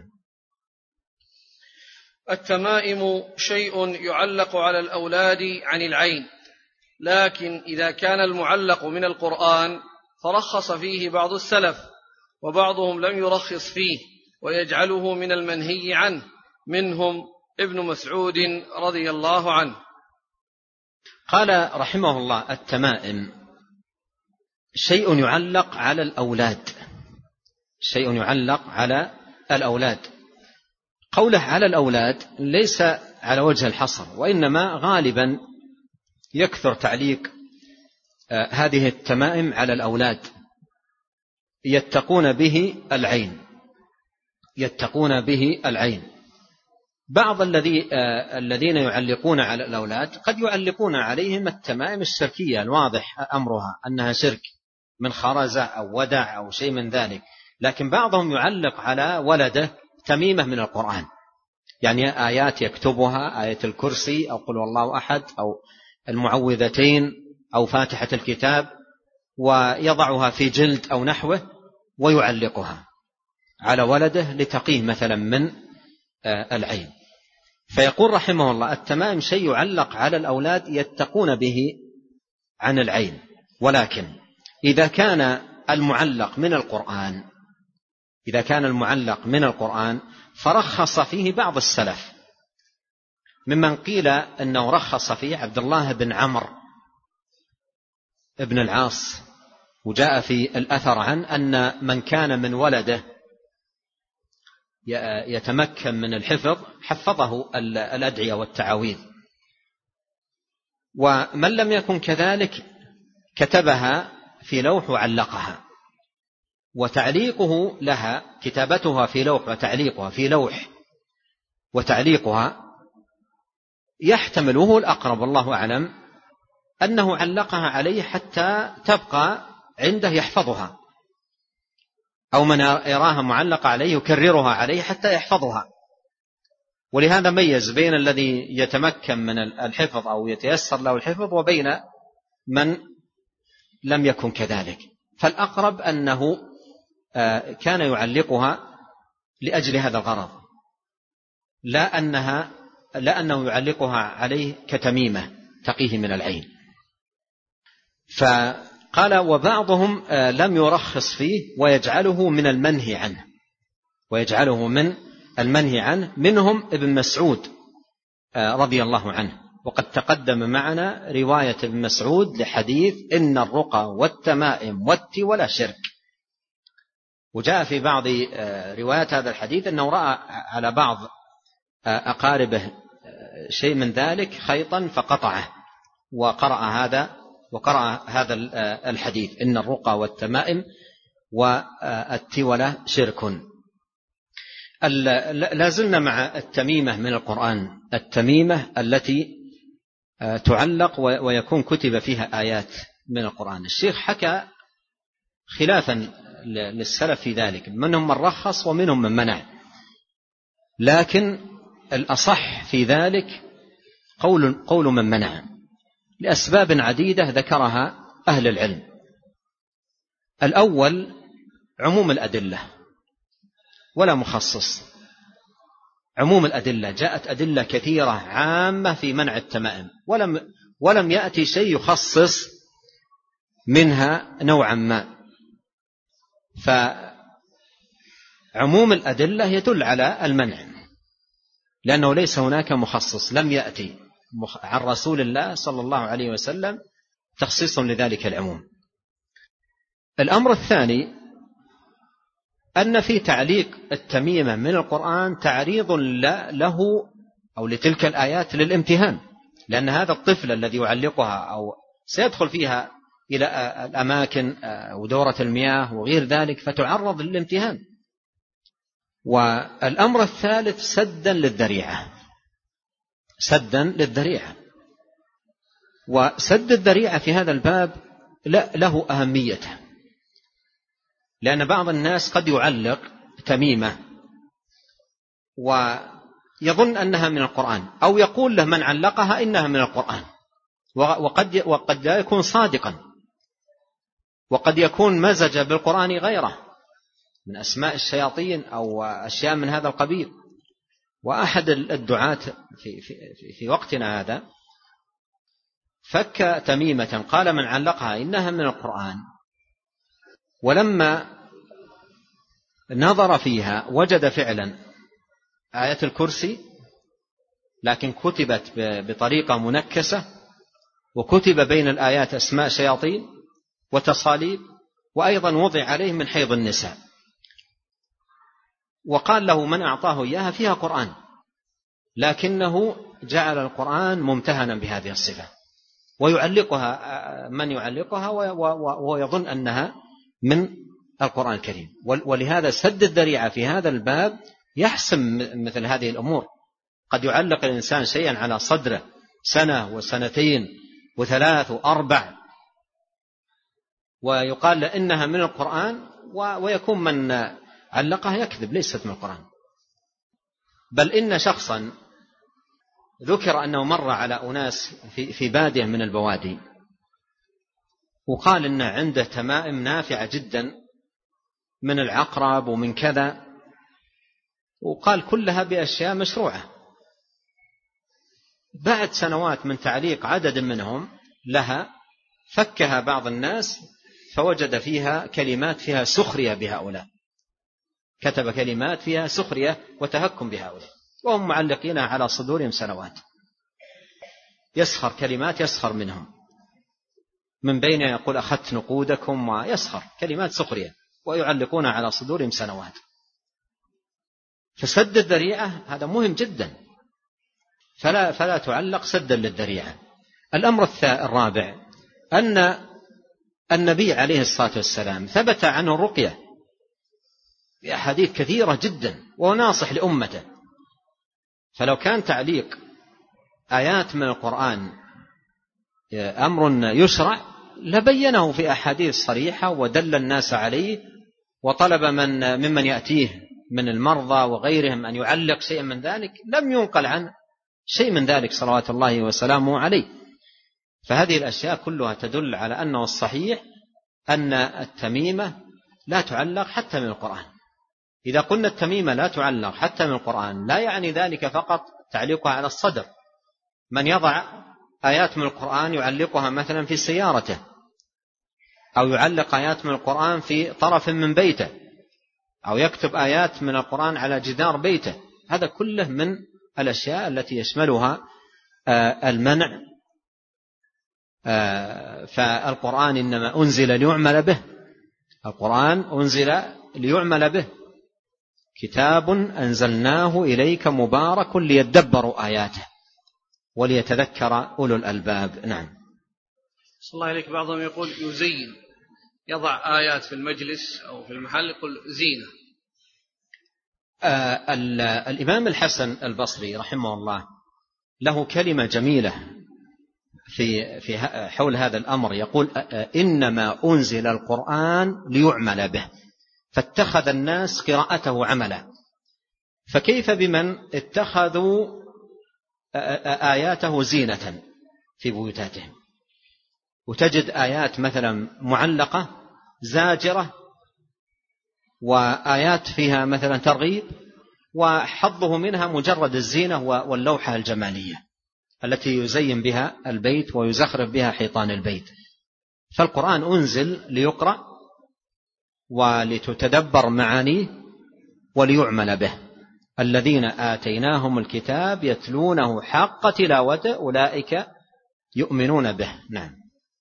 التمائم شيء يعلق على الأولاد عن العين، لكن إذا كان المعلق من القرآن فرخص فيه بعض السلف، وبعضهم لم يرخص فيه ويجعله من المنهي عنه، منهم ابن مسعود رضي الله عنه. قال رحمه الله التمائم شيء يعلق على الأولاد، شيء يعلق على الأولاد. قوله على الأولاد ليس على وجه الحصر، وإنما غالبا يكثر تعليق هذه التمائم على الأولاد يتقون به العين، يتقون به العين. بعض الذي الذين يعلقون على الأولاد قد يعلقون عليهم التمائم الشركية الواضح أمرها أنها شرك من خرزة أو ودع أو شيء من ذلك، لكن بعضهم يعلق على ولده تميمة من القرآن، يعني آيات يكتبها، آية الكرسي أو قل والله أحد أو المعوذتين أو فاتحة الكتاب، ويضعها في جلد أو نحوه ويعلقها على ولده لتقيه مثلا من العين. فيقول رحمه الله التمائم شيء يعلق على الأولاد يتقون به عن العين، ولكن إذا كان المعلق من القرآن إذا كان المعلق من القرآن فرخص فيه بعض السلف، ممن قيل أنه رخص فيه عبد الله بن عمرو ابن العاص، وجاء في الأثر عن أن من كان من ولده يتمكن من الحفظ حفظه الأدعية والتعاويذ، ومن لم يكن كذلك كتبها في لوح وعلقها. وتعليقه لها، كتابتها في لوح وتعليقها في لوح وتعليقها، يحتمله الأقرب الله أعلم أنه علقها عليه حتى تبقى عنده يحفظها، أو من يراها معلقة عليه يكررها عليه حتى يحفظها. ولهذا ميز بين الذي يتمكن من الحفظ أو يتيسر له الحفظ وبين من لم يكن كذلك. فالأقرب أنه كان يعلقها لأجل هذا الغرض، لا أنها لا أنه يعلقها عليه كتميمة تقيه من العين. فقال وبعضهم لم يرخص فيه ويجعله من المنهي عنه ويجعله من المنهي عنه منهم ابن مسعود رضي الله عنه. وقد تقدم معنا رواية ابن مسعود لحديث إن الرقى والتمائم والتولى شرك، وجاء في بعض روايات هذا الحديث أنه رأى على بعض أقاربه شيء من ذلك خيطا فقطعه، وقرأ هذا وقرأ هذا الحديث إن الرقى والتمائم والتولى شرك. لازلنا مع التميمة من القرآن، التميمة التي تعلق ويكون كتب فيها آيات من القرآن. الشيخ حكى خلافا للسلف في ذلك، منهم من رخص ومنهم من منع، لكن الأصح في ذلك قول, قول من منع لأسباب عديدة ذكرها أهل العلم. الأول عموم الأدلة ولا مخصص. عموم الأدلة، جاءت أدلة كثيرة عامة في منع التمائم، ولم, ولم يأتي شيء يخصص منها نوعا ما. فعموم الأدلة يدل على المنع، لأنه ليس هناك مخصص، لم يأتي عن رسول الله صلى الله عليه وسلم تخصيص لذلك العموم. الأمر الثاني أن في تعليق التميمة من القرآن تعريض له أو لتلك الآيات للامتهان، لأن هذا الطفل الذي يعلقها أو سيدخل فيها إلى الأماكن ودورة المياه وغير ذلك فتعرض للامتهان. والأمر الثالث سدا للذريعة، سدا للذريعة. وسد الذريعة في هذا الباب له أهميته، لأن بعض الناس قد يعلق تميمة ويظن أنها من القرآن، أو يقول له من علقها إنها من القرآن، وقد وقد لا يكون صادقا، وقد يكون مزج بالقرآن غيره من أسماء الشياطين أو أشياء من هذا القبيل. وأحد الدعاة في, في, في وقتنا هذا فك تميمة قال من علقها إنها من القرآن، ولما نظر فيها وجد فعلا آية الكرسي لكن كتبت بطريقة منكسة، وكتب بين الآيات أسماء شياطين وتصاليب، وأيضا وضع عليه من حيض النساء، وقال له من أعطاه إياها فيها قرآن، لكنه جعل القرآن ممتهنا بهذه الصفة، ويعلقها من يعلقها ويظن أنها من القرآن الكريم. ولهذا سد الذريعة في هذا الباب يحسم مثل هذه الأمور. قد يعلق الإنسان شيئا على صدره سنة وسنتين وثلاث وأربع ويقال له إنها من القرآن، ويكون من علقها يكذب ليست من القرآن. بل إن شخصا ذكر أنه مر على أناس في, في بادية من البوادي، وقال إن عنده تمائم نافعة جدا من العقرب ومن كذا، وقال كلها بأشياء مشروعة. بعد سنوات من تعليق عدد منهم لها فكها بعض الناس فوجد فيها كلمات فيها سخرية بهؤلاء، كتب كلمات فيها سخرية وتهكم بهؤلاء، وهم معلقين على صدورهم سنوات، يسخر كلمات يسخر منهم، من بين يقول أخذت نقودكم، ويسخر كلمات سخرية ويعلقون على صدورهم سنوات. فسد الذريعة هذا مهم جدا، فلا, فلا تعلق سدا للذريعة. الأمر الرابع أن النبي عليه الصلاة والسلام ثبت عنه الرقية بأحاديث كثيرة جدا، وهو ناصح لأمته. فلو كان تعليق آيات من القرآن أمر يشرع لبينه في أحاديث صريحة ودل الناس عليه، وطلب من ممن يأتيه من المرضى وغيرهم أن يعلق شيئا من ذلك، لم ينقل عن شيء من ذلك صلوات الله وسلامه عليه. فهذه الأشياء كلها تدل على أنه الصحيح أن التميمة لا تعلق حتى من القرآن. إذا قلنا التميمة لا تعلق حتى من القرآن لا يعني ذلك فقط تعليقها على الصدر. من يضع آيات من القرآن يعلقها مثلا في سيارته، أو يعلق آيات من القرآن في طرف من بيته، أو يكتب آيات من القرآن على جدار بيته، هذا كله من الأشياء التي يشملها المنع. فالقرآن إنما أنزل ليعمل به، القرآن أنزل ليعمل به، كتاب أنزلناه إليك مبارك ليدبروا آياته وليتذكر أولو الألباب. نعم. صلى الله عليك. بعضهم يقول يزين، يضع آيات في المجلس أو في المحل يقول زينة. آه الإمام الحسن البصري رحمه الله له كلمة جميلة في في حول هذا الأمر، يقول إنما أنزل القرآن ليعمل به، فاتخذ الناس قراءته عملا، فكيف بمن اتخذوا آياته زينة في بيوتاتهم؟ وتجد آيات مثلا معلقة زاجرة، وآيات فيها مثلا ترغيب، وحظه منها مجرد الزينة واللوحة الجمالية التي يزين بها البيت ويزخرف بها حيطان البيت. فالقرآن أنزل ليقرأ ولتتدبر معانيه وليعمل به. الذين آتيناهم الكتاب يتلونه حق تلاوته أولئك يؤمنون به. نعم.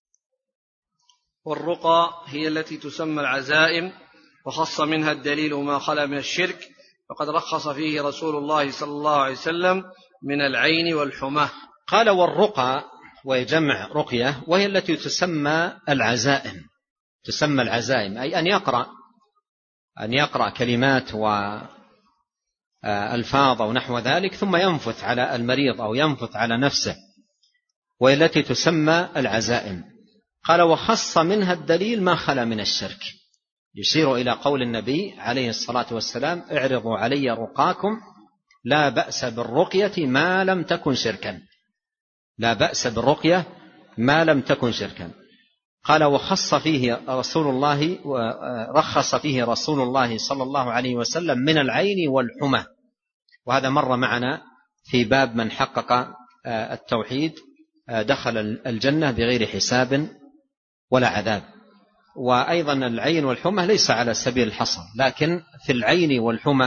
والرقى هي التي تسمى العزائم، وخص منها الدليل ما خلا من الشرك، فقد رخص فيه رسول الله صلى الله عليه وسلم من العين والحمى. قال والرقى، ويجمع رقية، وهي التي تسمى العزائم، تسمى العزائم، أي أن يقرأ أن يقرأ كلمات وألفاظ أو نحو ذلك ثم ينفث على المريض أو ينفث على نفسه، وهي التي تسمى العزائم. قال وخص منها الدليل ما خلا من الشرك، يشير إلى قول النبي عليه الصلاة والسلام اعرضوا علي رقاكم لا بأس بالرقية ما لم تكن شركا، لا بأس بالرقية ما لم تكن شركا. قال وخص فيه رسول الله رخص فيه رسول الله صلى الله عليه وسلم من العين والحمى، وهذا مر معنا في باب من حقق التوحيد دخل الجنة بغير حساب ولا عذاب. وأيضا العين والحمى ليس على سبيل الحصر، لكن في العين والحمى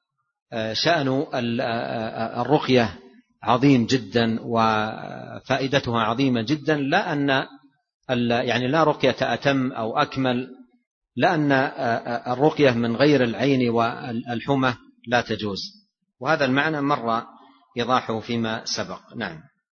شأن الرقية عظيم جدا وفائدتها عظيمة جدا، لا أن يعني لا رقية أتم أو أكمل، لأن الرقية من غير العين والحمى لا تجوز، وهذا المعنى مر إيضاحه فيما سبق. نعم.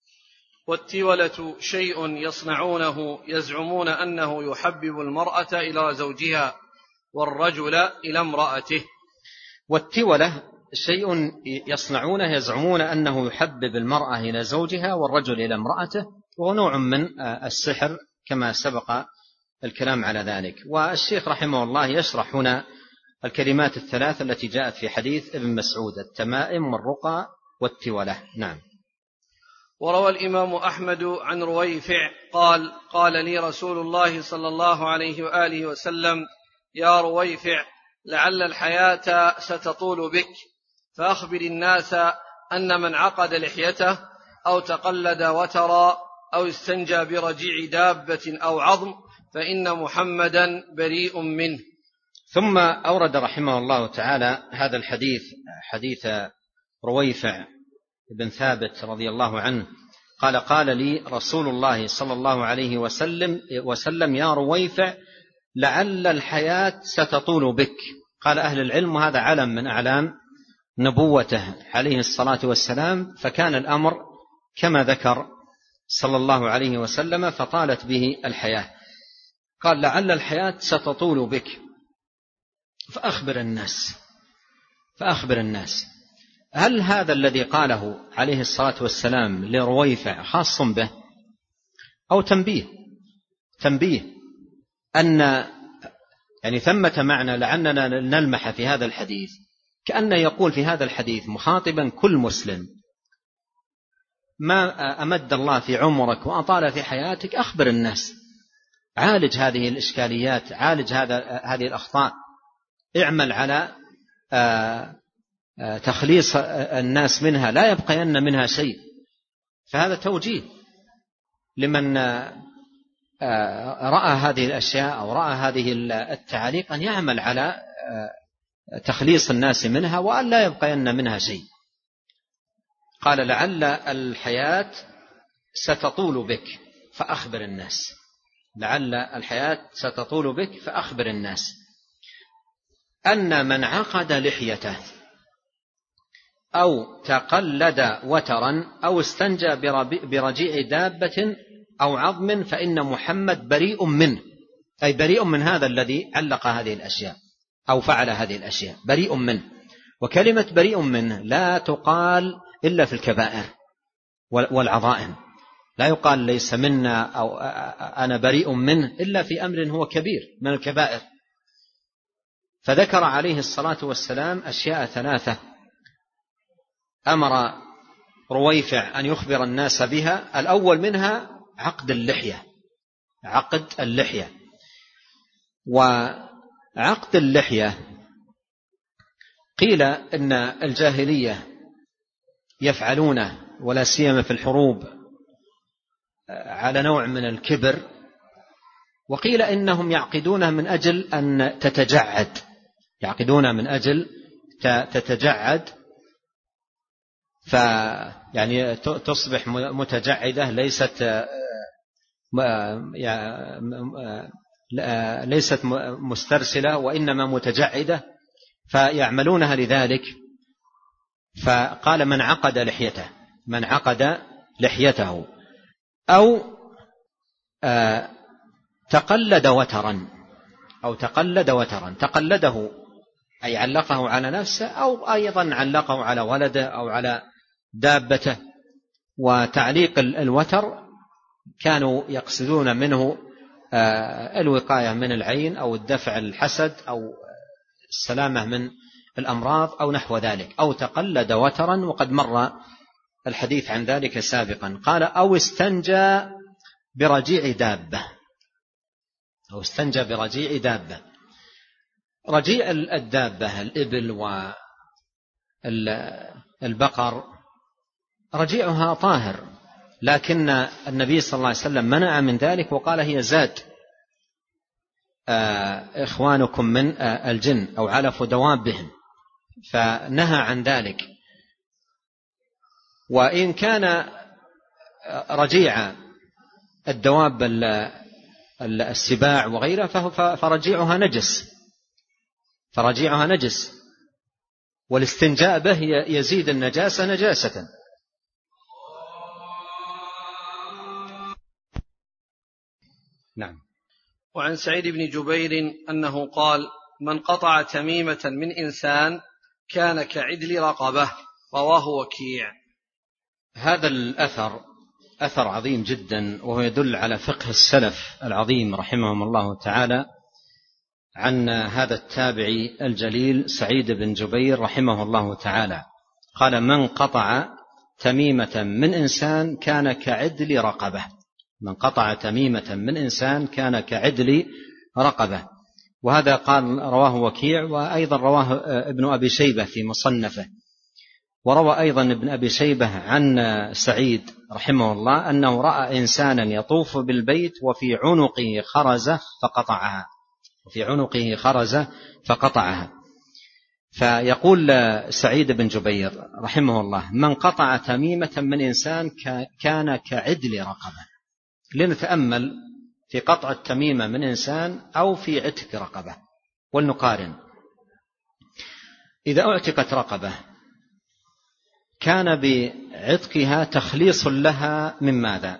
والتولة شيء يصنعونه يزعمون أنه يحبب المرأة إلى زوجها والرجل إلى امرأته. والتولة شيء يصنعونه يزعمون أنه يحبب المرأة إلى زوجها والرجل إلى امرأته، وهو نوع من السحر كما سبق الكلام على ذلك. والشيخ رحمه الله يشرح هنا الكلمات الثلاث التي جاءت في حديث ابن مسعود: التمائم والرقى والتولة. نعم. وروى الإمام أحمد عن رويفع قال قال لي رسول الله صلى الله عليه وآله وسلم: يا رويفع، لعل الحياة ستطول بك، فأخبر الناس أن من عقد لحيته أو تقلد وترى أو استنجى برجيع دابة أو عظم فإن محمدا بريء منه. ثم أورد رحمه الله تعالى هذا الحديث، حديث رويفع بن ثابت رضي الله عنه قال: قال لي رسول الله صلى الله عليه وسلم, وسلم يا رويفع لعل الحياة ستطول بك. قال أهل العلم وهذا علم من أعلام نبوته عليه الصلاة والسلام، فكان الأمر كما ذكر صلى الله عليه وسلم فطالت به الحياة. قال لعل الحياة ستطول بك فأخبر الناس فأخبر الناس. هل هذا الذي قاله عليه الصلاة والسلام لرويفع خاص به أو تنبيه؟ تنبيه أن يعني ثمة معنى لعلنا نلمح في هذا الحديث كأن يقول في هذا الحديث مخاطبا كل مسلم: ما أمد الله في عمرك وأطال في حياتك أخبر الناس، عالج هذه الإشكاليات، عالج هذا هذه الأخطاء، اعمل على تخليص الناس منها، لا يبقين منها شيء. فهذا توجيه لمن رأى هذه الأشياء أو رأى هذه التعاليق أن يعمل على تخليص الناس منها وأن لا يبقين منها شيء. قال لعل الحياة ستطول بك فأخبر الناس، لعل الحياة ستطول بك فأخبر الناس أن من عقد لحيته أو تقلد وترا أو استنجى برجيع دابة أو عظم فإن محمد بريء منه، أي بريء من هذا الذي علق هذه الأشياء أو فعل هذه الأشياء، بريء منه. وكلمة بريء منه لا تقال إلا في الكبائر والعظائم، لا يقال ليس منا أو أنا بريء منه إلا في أمر هو كبير من الكبائر. فذكر عليه الصلاة والسلام أشياء ثلاثة أمر رويفع أن يخبر الناس بها. الأول منها عقد اللحية، عقد اللحية. وعقد اللحية قيل إن الجاهلية يفعلونه ولا سيما في الحروب على نوع من الكبر، وقيل إنهم يعقدونه من أجل أن تتجعد، يعقدونه من أجل تتجعد، فيعني تصبح متجعدة ليست ليست مسترسلة وإنما متجعدة، فيعملونها لذلك. فقال من عقد لحيته، من عقد لحيته، أو آه تقلد وترا أو تقلد وترا تقلده أي علقه على نفسه، أو أيضا علقه على ولده أو على دابته. وتعليق الوتر كانوا يقصدون منه الوقاية من العين أو الدفع الحسد أو السلامة من الأمراض أو نحو ذلك. أو تقلد وترا، وقد مر الحديث عن ذلك سابقا. قال أو استنجى برجيع دابة أو استنجى برجيع دابة. رجيع الدابة الإبل والبقر رجيعها طاهر، لكن النبي صلى الله عليه وسلم منع من ذلك وقال هي زاد إخوانكم من الجن أو علف دوابهم، فنهى عن ذلك. وإن كان رجيع الدواب السباع وغيرها فرجيعها نجس فرجيعها نجس والاستنجاء به يزيد النجاسة نجاسة. نعم. وعن سعيد بن جبير أنه قال: من قطع تميمة من إنسان كان كعدل رقبة. رواه وكيع. هذا الأثر أثر عظيم جدا، وهو يدل على فقه السلف العظيم رحمهم الله تعالى عن هذا التابعي الجليل سعيد بن جبير رحمه الله تعالى. قال: من قطع تميمة من إنسان كان كعدل رقبة. من قطع تميمة من إنسان كان كعدل رقبة. وهذا قال رواه وكيع، وأيضا رواه ابن أبي شيبة في مصنفه. وروى أيضا ابن أبي شيبة عن سعيد رحمه الله أنه رأى إنسانا يطوف بالبيت وفي عنقه خرزة فقطعها وفي عنقه خرزة فقطعها. فيقول سعيد بن جبير رحمه الله: من قطع تميمة من إنسان كان كعدل رقبة. لنتأمل في قطع التميمة من إنسان أو في عتق رقبة ولنقارن. إذا اعتقت رقبة كان بعتقها تخليص لها من ماذا؟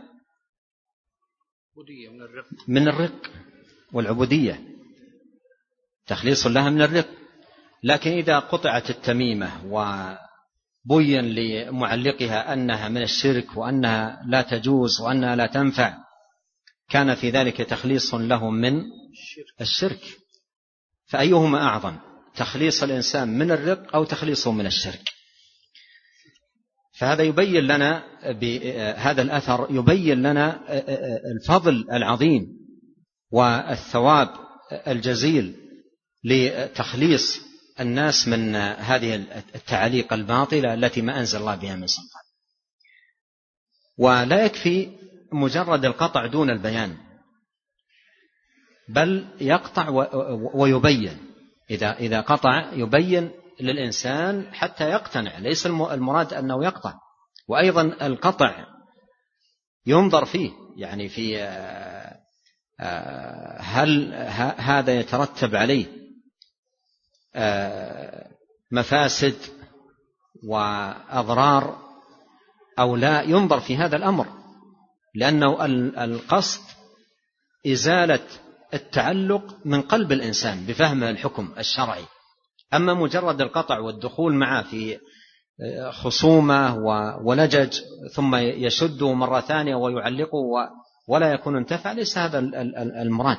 من الرق. من الرق والعبودية، تخليص لها من الرق. لكن إذا قطعت التميمة وبين لمعلقها أنها من الشرك وأنها لا تجوز وأنها لا تنفع، كان في ذلك تخليص له من الشرك. فأيهما أعظم، تخليص الإنسان من الرق أو تخليصه من الشرك؟ فهذا يبين لنا بهذا الأثر يبين لنا الفضل العظيم والثواب الجزيل لتخليص الناس من هذه التعاليق الباطلة التي ما أنزل الله بها من سلطان. ولا يكفي مجرد القطع دون البيان، بل يقطع ويبين. إذا إذا قطع يبين للإنسان حتى يقتنع، ليس المراد أنه يقطع. وأيضا القطع ينظر فيه، يعني في هل هذا يترتب عليه مفاسد وأضرار أو لا، ينظر في هذا الأمر، لأنه القصد إزالة التعلق من قلب الإنسان بفهمه الحكم الشرعي. أما مجرد القطع والدخول معه في خصومة ولجج ثم يشده مرة ثانية ويعلقه ولا يكون انتفع، ليس هذا المراد.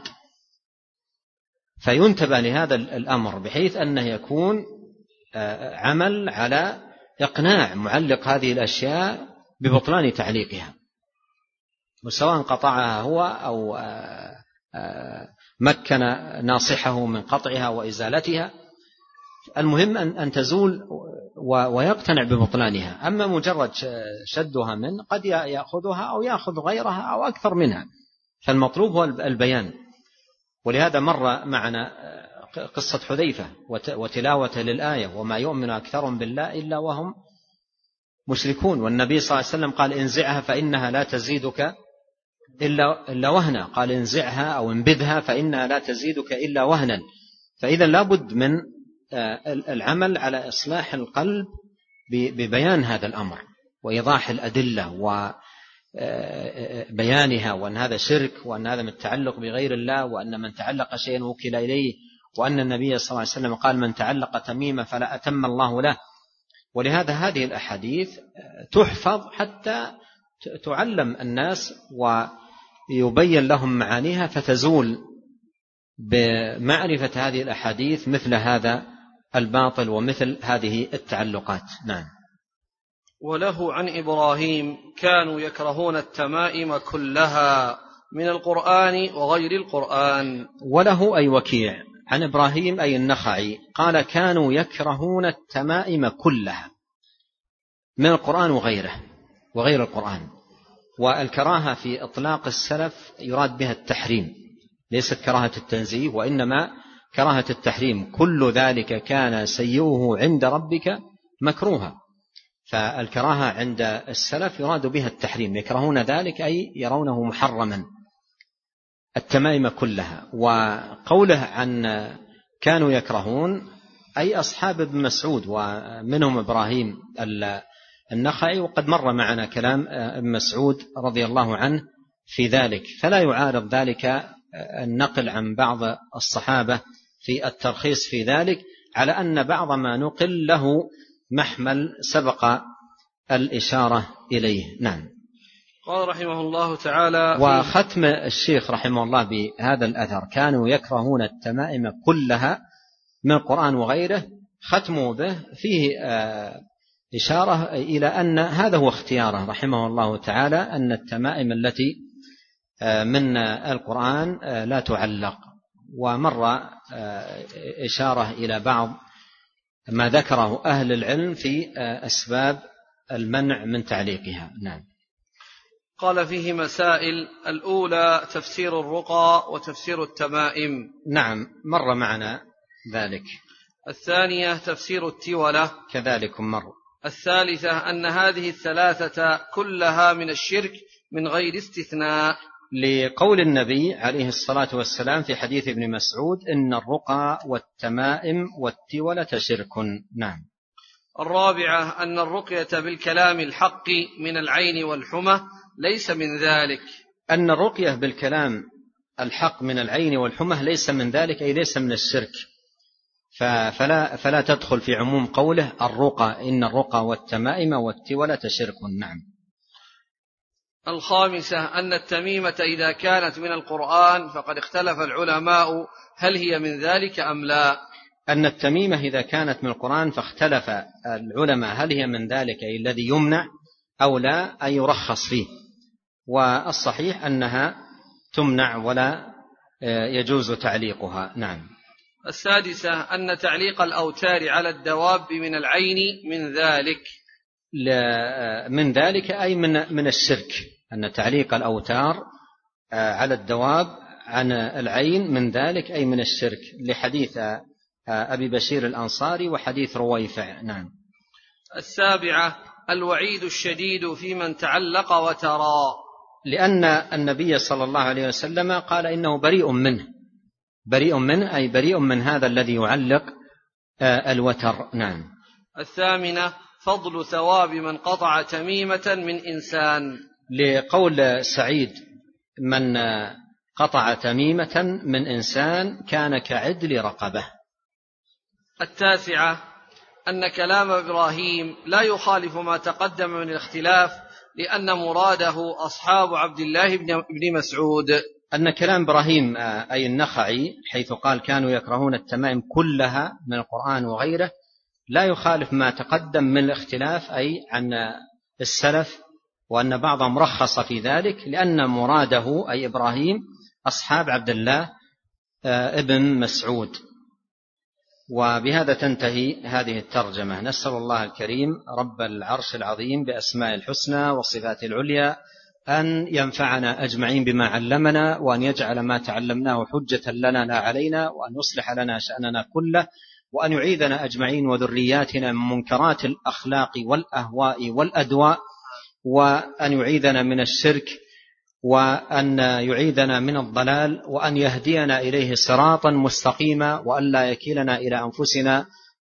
فينتبه لهذا الأمر بحيث أنه يكون عمل على إقناع معلق هذه الأشياء ببطلان تعليقها، وسواء قطعها هو أو مكن ناصحه من قطعها وإزالتها، المهم أن تزول ويقتنع ببطلانها. أما مجرد شدها من قد يأخذها أو يأخذ غيرها أو أكثر منها، فالمطلوب هو البيان. ولهذا مر معنا قصة حذيفة وتلاوة للآية: وما يؤمن أكثرهم بالله إلا وهم مشركون. والنبي صلى الله عليه وسلم قال: انزعها فإنها لا تزيدك إلا وهنا. قال: انزعها أو انبذها فإنها لا تزيدك إلا وهنا. فإذا لابد من العمل على إصلاح القلب ببيان هذا الأمر وإيضاح الأدلة بيانها، وأن هذا شرك، وأن هذا متعلق بغير الله، وأن من تعلق شيئا وكل إليه، وأن النبي صلى الله عليه وسلم قال من تعلق تميمة فلا أتم الله له. ولهذا هذه الأحاديث تحفظ حتى تعلم الناس ويبين لهم معانيها، فتزول بمعرفة هذه الأحاديث مثل هذا الباطل ومثل هذه التعلقات. نعم. وله عن إبراهيم كانوا يكرهون التمائم كلها من القرآن وغير القرآن. وله أي وكيع عن إبراهيم أي النخعي قال كانوا يكرهون التمائم كلها من القرآن وغيره وغير القرآن. والكراهة في إطلاق السلف يراد بها التحريم، ليست كراهة التنزيه، وإنما كراهة التحريم. كل ذلك كان سيئه عند ربك مكروها. فالكراهة عند السلف يراد بها التحريم، يكرهون ذلك أي يرونه محرما التمائم كلها. وقوله عن كانوا يكرهون أي أصحاب ابن مسعود، ومنهم إبراهيم النخعي، وقد مر معنا كلام ابن مسعود رضي الله عنه في ذلك، فلا يعارض ذلك النقل عن بعض الصحابة في الترخيص في ذلك، على أن بعض ما نقل له محمل سبق الإشارة إليه. نعم. قال رحمه الله تعالى وختم الشيخ رحمه الله بهذا الأثر كانوا يكرهون التمائم كلها من القرآن وغيره، ختموا به فيه إشارة إلى أن هذا هو اختياره رحمه الله تعالى، أن التمائم التي من القرآن لا تعلق. ومر إشارة إلى بعض ما ذكره أهل العلم في أسباب المنع من تعليقها. نعم. قال فيه مسائل: الأولى تفسير الرقى وتفسير التمائم. نعم مر معنا ذلك. الثانية تفسير التولة، كذلك مر. الثالثة أن هذه الثلاثة كلها من الشرك من غير استثناء، لقول النبي عليه الصلاة والسلام في حديث ابن مسعود: إن الرقى والتمائم والتولة شرك. نعم. الرابعة أن الرقية بالكلام الحق من العين والحمى ليس من ذلك. أن الرقية بالكلام الحق من العين والحمى ليس من ذلك، أي ليس من الشرك، فلا, فلا تدخل في عموم قوله الرقى إن الرقى والتمائم والتولة شرك. نعم. الخامسة أن التميمة إذا كانت من القرآن فقد اختلف العلماء هل هي من ذلك أم لا. أن التميمة إذا كانت من القرآن فاختلف العلماء هل هي من ذلك أي الذي يمنع أو لا، أي يرخص فيه. والصحيح أنها تمنع ولا يجوز تعليقها. نعم. السادسة أن تعليق الأوتار على الدواب من العين من ذلك. من ذلك أي من من الشرك، أن تعليق الأوتار على الدواب عن العين من ذلك أي من الشرك، لحديث أبي بشير الأنصاري وحديث رويفع. نعم. السابعة الوعيد الشديد في من تعلق وترى، لأن النبي صلى الله عليه وسلم قال إنه بريء منه، بريء منه أي بريء من هذا الذي يعلق الوتر. نعم. الثامنة فضل ثواب من قطع تميمة من إنسان، لقول سعيد: من قطع تميمة من إنسان كان كعدل رقبة. التاسعة أن كلام إبراهيم لا يخالف ما تقدم من الاختلاف، لأن مراده أصحاب عبد الله بن مسعود. أن كلام إبراهيم أي النخعي حيث قال كانوا يكرهون التمائم كلها من القرآن وغيره لا يخالف ما تقدم من الاختلاف، أي عن السلف، وأن بعضهم رخص في ذلك، لأن مراده أي إبراهيم أصحاب عبد الله ابن مسعود. وبهذا تنتهي هذه الترجمة. نسأل الله الكريم رب العرش العظيم بأسماء الحسنى وصفات العليا أن ينفعنا أجمعين بما علمنا، وأن يجعل ما تعلمناه حجة لنا لا علينا، وأن يصلح لنا شأننا كله، وأن يعيذنا أجمعين وذرياتنا من منكرات الأخلاق والأهواء والأدواء، وأن يعيذنا من الشرك، وأن يعيذنا من الضلال، وأن يهدينا إليه صراطا مستقيما، وأن لا يكلنا إلى أنفسنا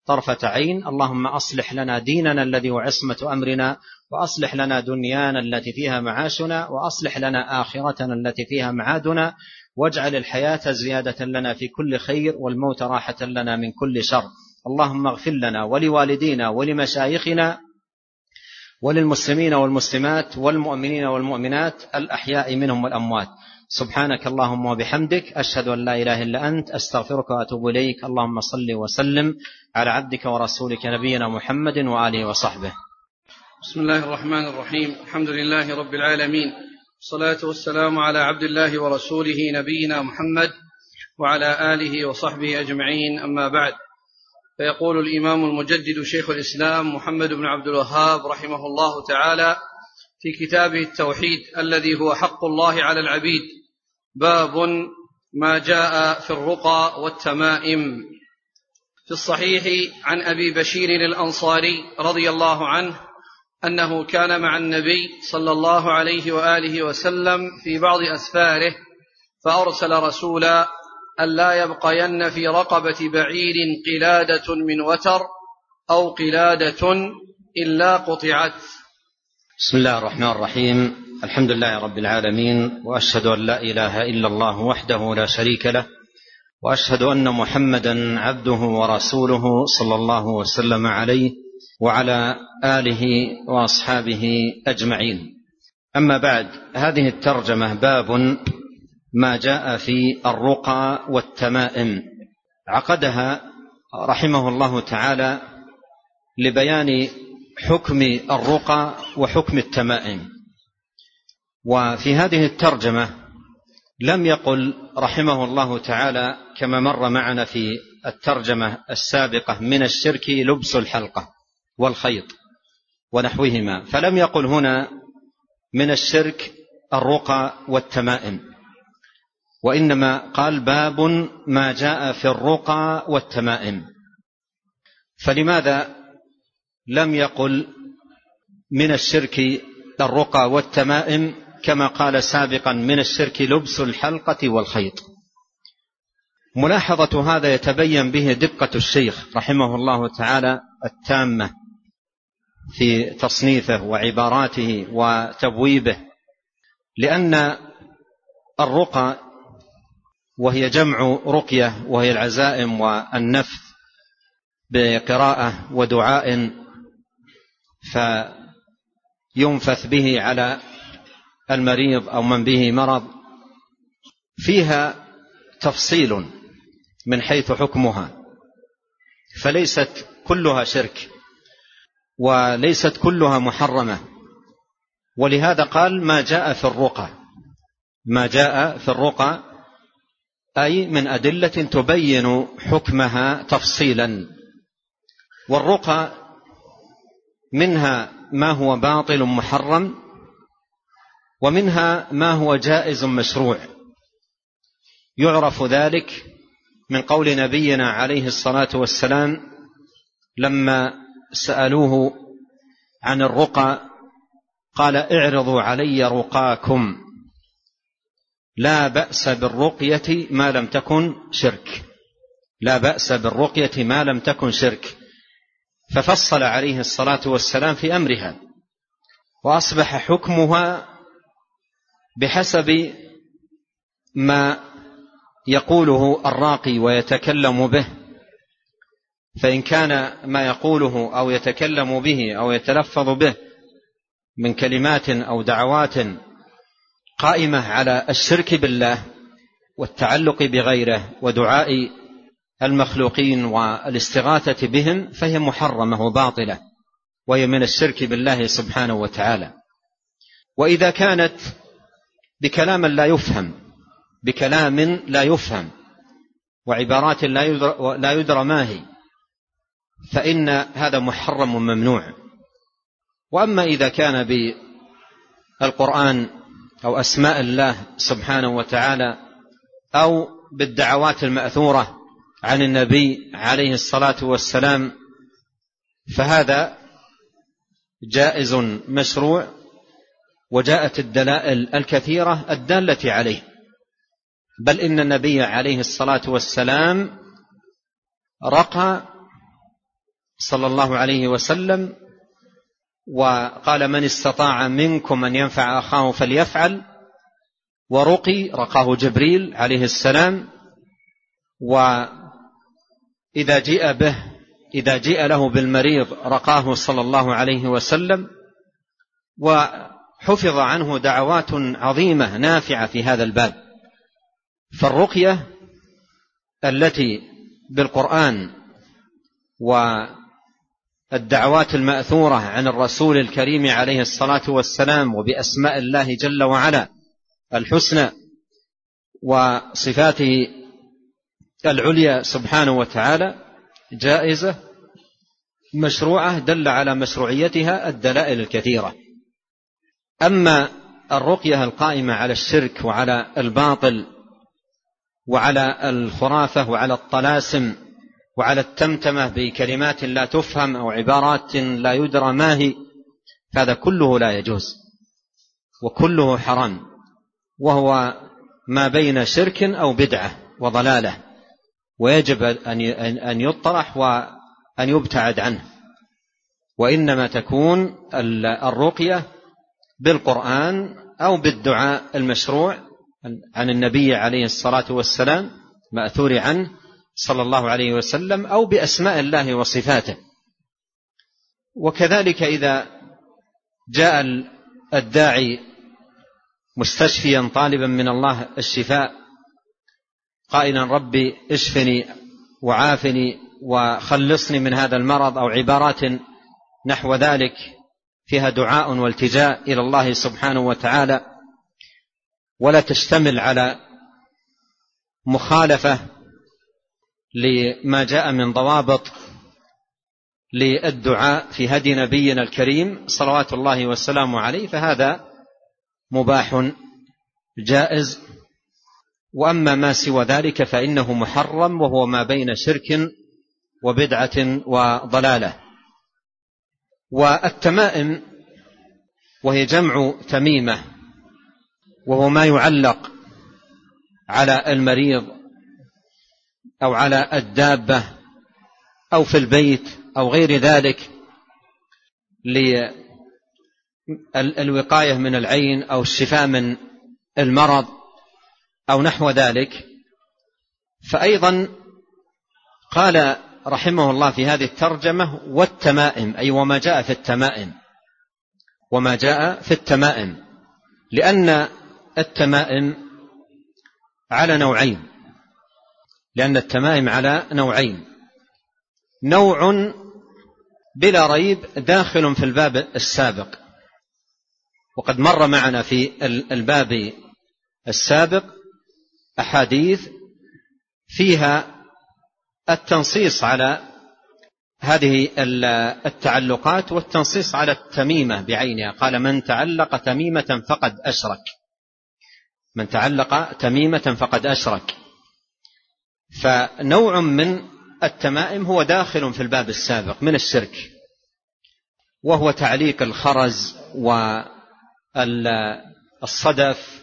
طرفة عين. اللهم أصلح لنا ديننا الذي هو عصمة أمرنا، وأصلح لنا دنيانا التي فيها معاشنا، وأصلح لنا آخرتنا التي فيها معادنا، واجعل الحياة زيادة لنا في كل خير والموت راحة لنا من كل شر. اللهم اغفر لنا ولوالدينا ولمشايخنا وللمسلمين والمسلمات والمؤمنين والمؤمنات الأحياء منهم والأموات. سبحانك اللهم وبحمدك، أشهد أن لا إله إلا أنت، أستغفرك وأتوب إليك. اللهم صل وسلم على عبدك ورسولك نبينا محمد وآله وصحبه. بسم الله الرحمن الرحيم. الحمد لله رب العالمين، والصلاة والسلام على عبد الله ورسوله نبينا محمد وعلى آله وصحبه أجمعين، أما بعد. فيقول الإمام المجدد شيخ الإسلام محمد بن عبد الوهاب رحمه الله تعالى في كتابه التوحيد الذي هو حق الله على العبيد: باب ما جاء في الرقى والتمائم. في الصحيح عن أبي بشير الأنصاري رضي الله عنه أنه كان مع النبي صلى الله عليه وآله وسلم في بعض أسفاره، فأرسل رسولا ألا يبقين في رقبة بعير قلادة من وتر أو قلادة إلا قطعت. بسم الله الرحمن الرحيم. الحمد لله رب العالمين، وأشهد أن لا إله إلا الله وحده لا شريك له، وأشهد أن محمدا عبده ورسوله صلى الله وسلم عليه وعلى آله وأصحابه أجمعين. أما بعد، هذه الترجمة باب ما جاء في الرقى والتمائم، عقدها رحمه الله تعالى لبيان حكم الرقى وحكم التمائم. وفي هذه الترجمة لم يقل رحمه الله تعالى كما مر معنا في الترجمة السابقة من الشرك لبس الحلقة والخيط ونحوهما، فلم يقل هنا من الشرك الرقى والتمائم، وإنما قال باب ما جاء في الرقى والتمائم. فلماذا لم يقل من الشرك الرقى والتمائم كما قال سابقا من الشرك لبس الحلقة والخيط؟ ملاحظة هذا يتبين به دقة الشيخ رحمه الله تعالى التامة في تصنيفه وعباراته وتبويبه، لأن الرقى وهي جمع رقية، وهي العزائم والنفث بقراءة ودعاء، فينفث به على المريض أو من به مرض، فيها تفصيل من حيث حكمها، فليست كلها شرك وليست كلها محرمة. ولهذا قال ما جاء في الرقى، ما جاء في الرقى أي من أدلة تبين حكمها تفصيلا. والرقى منها ما هو باطل محرم، ومنها ما هو جائز مشروع. يعرف ذلك من قول نبينا عليه الصلاة والسلام لما سألوه عن الرقى قال: اعرضوا علي رقاكم، لا بأس بالرقية ما لم تكن شرك، لا بأس بالرقية ما لم تكن شرك. ففصل عليه الصلاة والسلام في أمرها، وأصبح حكمها بحسب ما يقوله الراقي ويتكلم به. فإن كان ما يقوله أو يتكلم به أو يتلفظ به من كلمات أو دعوات قائمة على الشرك بالله والتعلق بغيره ودعاء المخلوقين والاستغاثة بهم، فهي محرمة وباطلة، وهي من الشرك بالله سبحانه وتعالى. وإذا كانت بكلام لا يفهم، بكلام لا يفهم وعبارات لا يدرى ما هي، فإن هذا محرم ممنوع. وأما إذا كان بالقرآن أو أسماء الله سبحانه وتعالى أو بالدعوات المأثورة عن النبي عليه الصلاة والسلام، فهذا جائز مشروع، وجاءت الدلائل الكثيرة الدالة عليه. بل إن النبي عليه الصلاة والسلام رقى صلى الله عليه وسلم وقال: من استطاع منكم أن ينفع أخاه فليفعل. ورقي رقاه جبريل عليه السلام، وإذا جيء به إذا جيء له بالمريض رقاه صلى الله عليه وسلم، وحفظ عنه دعوات عظيمة نافعة في هذا الباب. فالرقية التي بالقرآن والدعوات المأثورة عن الرسول الكريم عليه الصلاة والسلام وبأسماء الله جل وعلا الحسنى وصفاته العليا سبحانه وتعالى جائزة مشروعة، دل على مشروعيتها الدلائل الكثيرة. أما الرقية القائمة على الشرك وعلى الباطل وعلى الخرافة وعلى الطلاسم وعلى التمتمة بكلمات لا تفهم أو عبارات لا يدرى ما هي، فهذا كله لا يجوز وكله حرام، وهو ما بين شرك أو بدعة وضلالة، ويجب أن يطرح وأن يبتعد عنه. وإنما تكون الرقية بالقرآن أو بالدعاء المشروع عن النبي عليه الصلاة والسلام مأثور عنه صلى الله عليه وسلم، أو بأسماء الله وصفاته. وكذلك إذا جاء الداعي مستشفيا طالبا من الله الشفاء قائلا: ربي اشفني وعافني وخلصني من هذا المرض، أو عبارات نحو ذلك فيها دعاء والتجاء إلى الله سبحانه وتعالى، ولا تشتمل على مخالفة لما جاء من ضوابط للدعاء في هدي نبينا الكريم صلوات الله والسلام عليه، فهذا مباح جائز. وأما ما سوى ذلك فإنه محرم، وهو ما بين شرك وبدعة وضلالة. والتمائم وهي جمع تميمة، وهو ما يعلق على المريض أو على الدابة أو في البيت أو غير ذلك للوقاية من العين أو الشفاء من المرض أو نحو ذلك. فأيضا قال رحمه الله في هذه الترجمة: والتمائم، أي وما جاء في التمائم، وما جاء في التمائم، لأن التمائم على نوعين لأن التمائم على نوعين نوع بلا ريب داخل في الباب السابق، وقد مر معنا في الباب السابق أحاديث فيها التنصيص على هذه التعلقات والتنصيص على التميمة بعينها. قال: من تعلق تميمة فقد أشرك من تعلق تميمة فقد أشرك. فنوع من التمائم هو داخل في الباب السابق من الشرك، وهو تعليق الخرز والصدف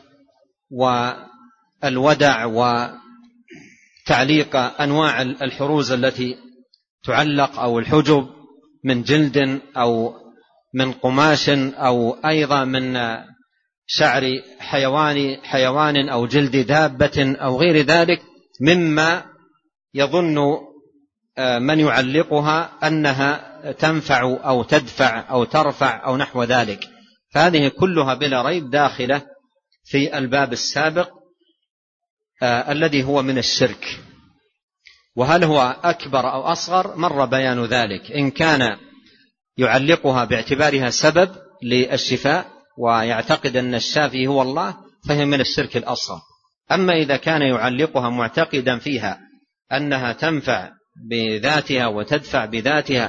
والودع وتعليق أنواع الحروز التي تعلق، أو الحجب من جلد أو من قماش، أو أيضا من شعر حيوان حيوان أو جلد دابة أو غير ذلك، مما يظن من يعلقها أنها تنفع أو تدفع أو ترفع أو نحو ذلك. فهذه كلها بلا ريب داخلة في الباب السابق آه الذي هو من الشرك. وهل هو أكبر أو أصغر؟ مر بيان ذلك. إن كان يعلقها باعتبارها سبب للشفاء ويعتقد أن الشافي هو الله فهي من الشرك الأصغر. أما إذا كان يعلقها معتقدا فيها أنها تنفع بذاتها وتدفع بذاتها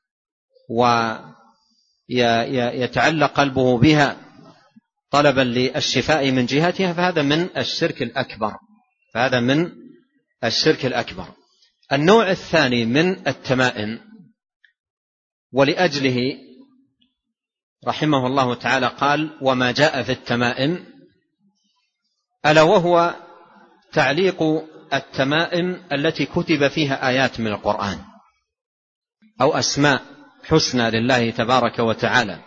ويتعلق قلبه بها طلبا للشفاء من جهتها، فهذا من الشرك الأكبر فهذا من الشرك الأكبر. النوع الثاني من التمائم، ولأجله رحمه الله تعالى قال: وما جاء في التمائم، ألا وهو تعليق التمائم التي كتب فيها آيات من القرآن. أو أسماء حسنى لله تبارك وتعالى.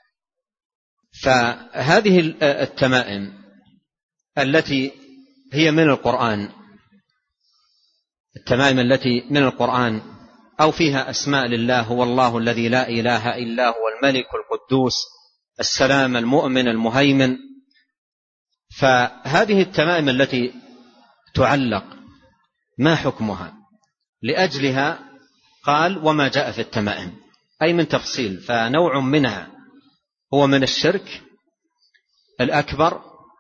فهذه التمائم التي هي من القرآن، التمائم التي من القرآن أو فيها أسماء لله، هو الله الذي لا إله إلا هو الملك القدوس السلام المؤمن المهيمن، فهذه التمائم التي تعلق ما حكمها؟ لأجلها قال وما جاء في التمائم، أي من تفصيل. فنوع منها هو من الشرك الأكبر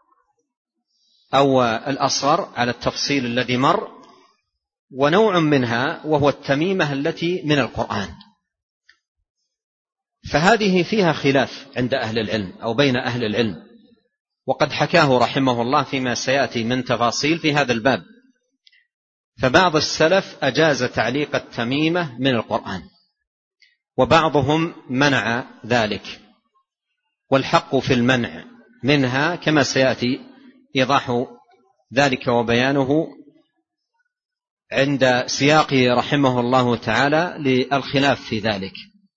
أو الأصغر على التفصيل الذي مر، ونوع منها وهو التميمة التي من القرآن. فهذه فيها خلاف عند أهل العلم أو بين أهل العلم، وقد حكاه رحمه الله فيما سيأتي من تفاصيل في هذا الباب. فبعض السلف أجاز تعليق التميمة من القرآن، وبعضهم منع ذلك، والحق في المنع منها كما سيأتي إيضاح ذلك وبيانه عند سياقه رحمه الله تعالى للخلاف في ذلك.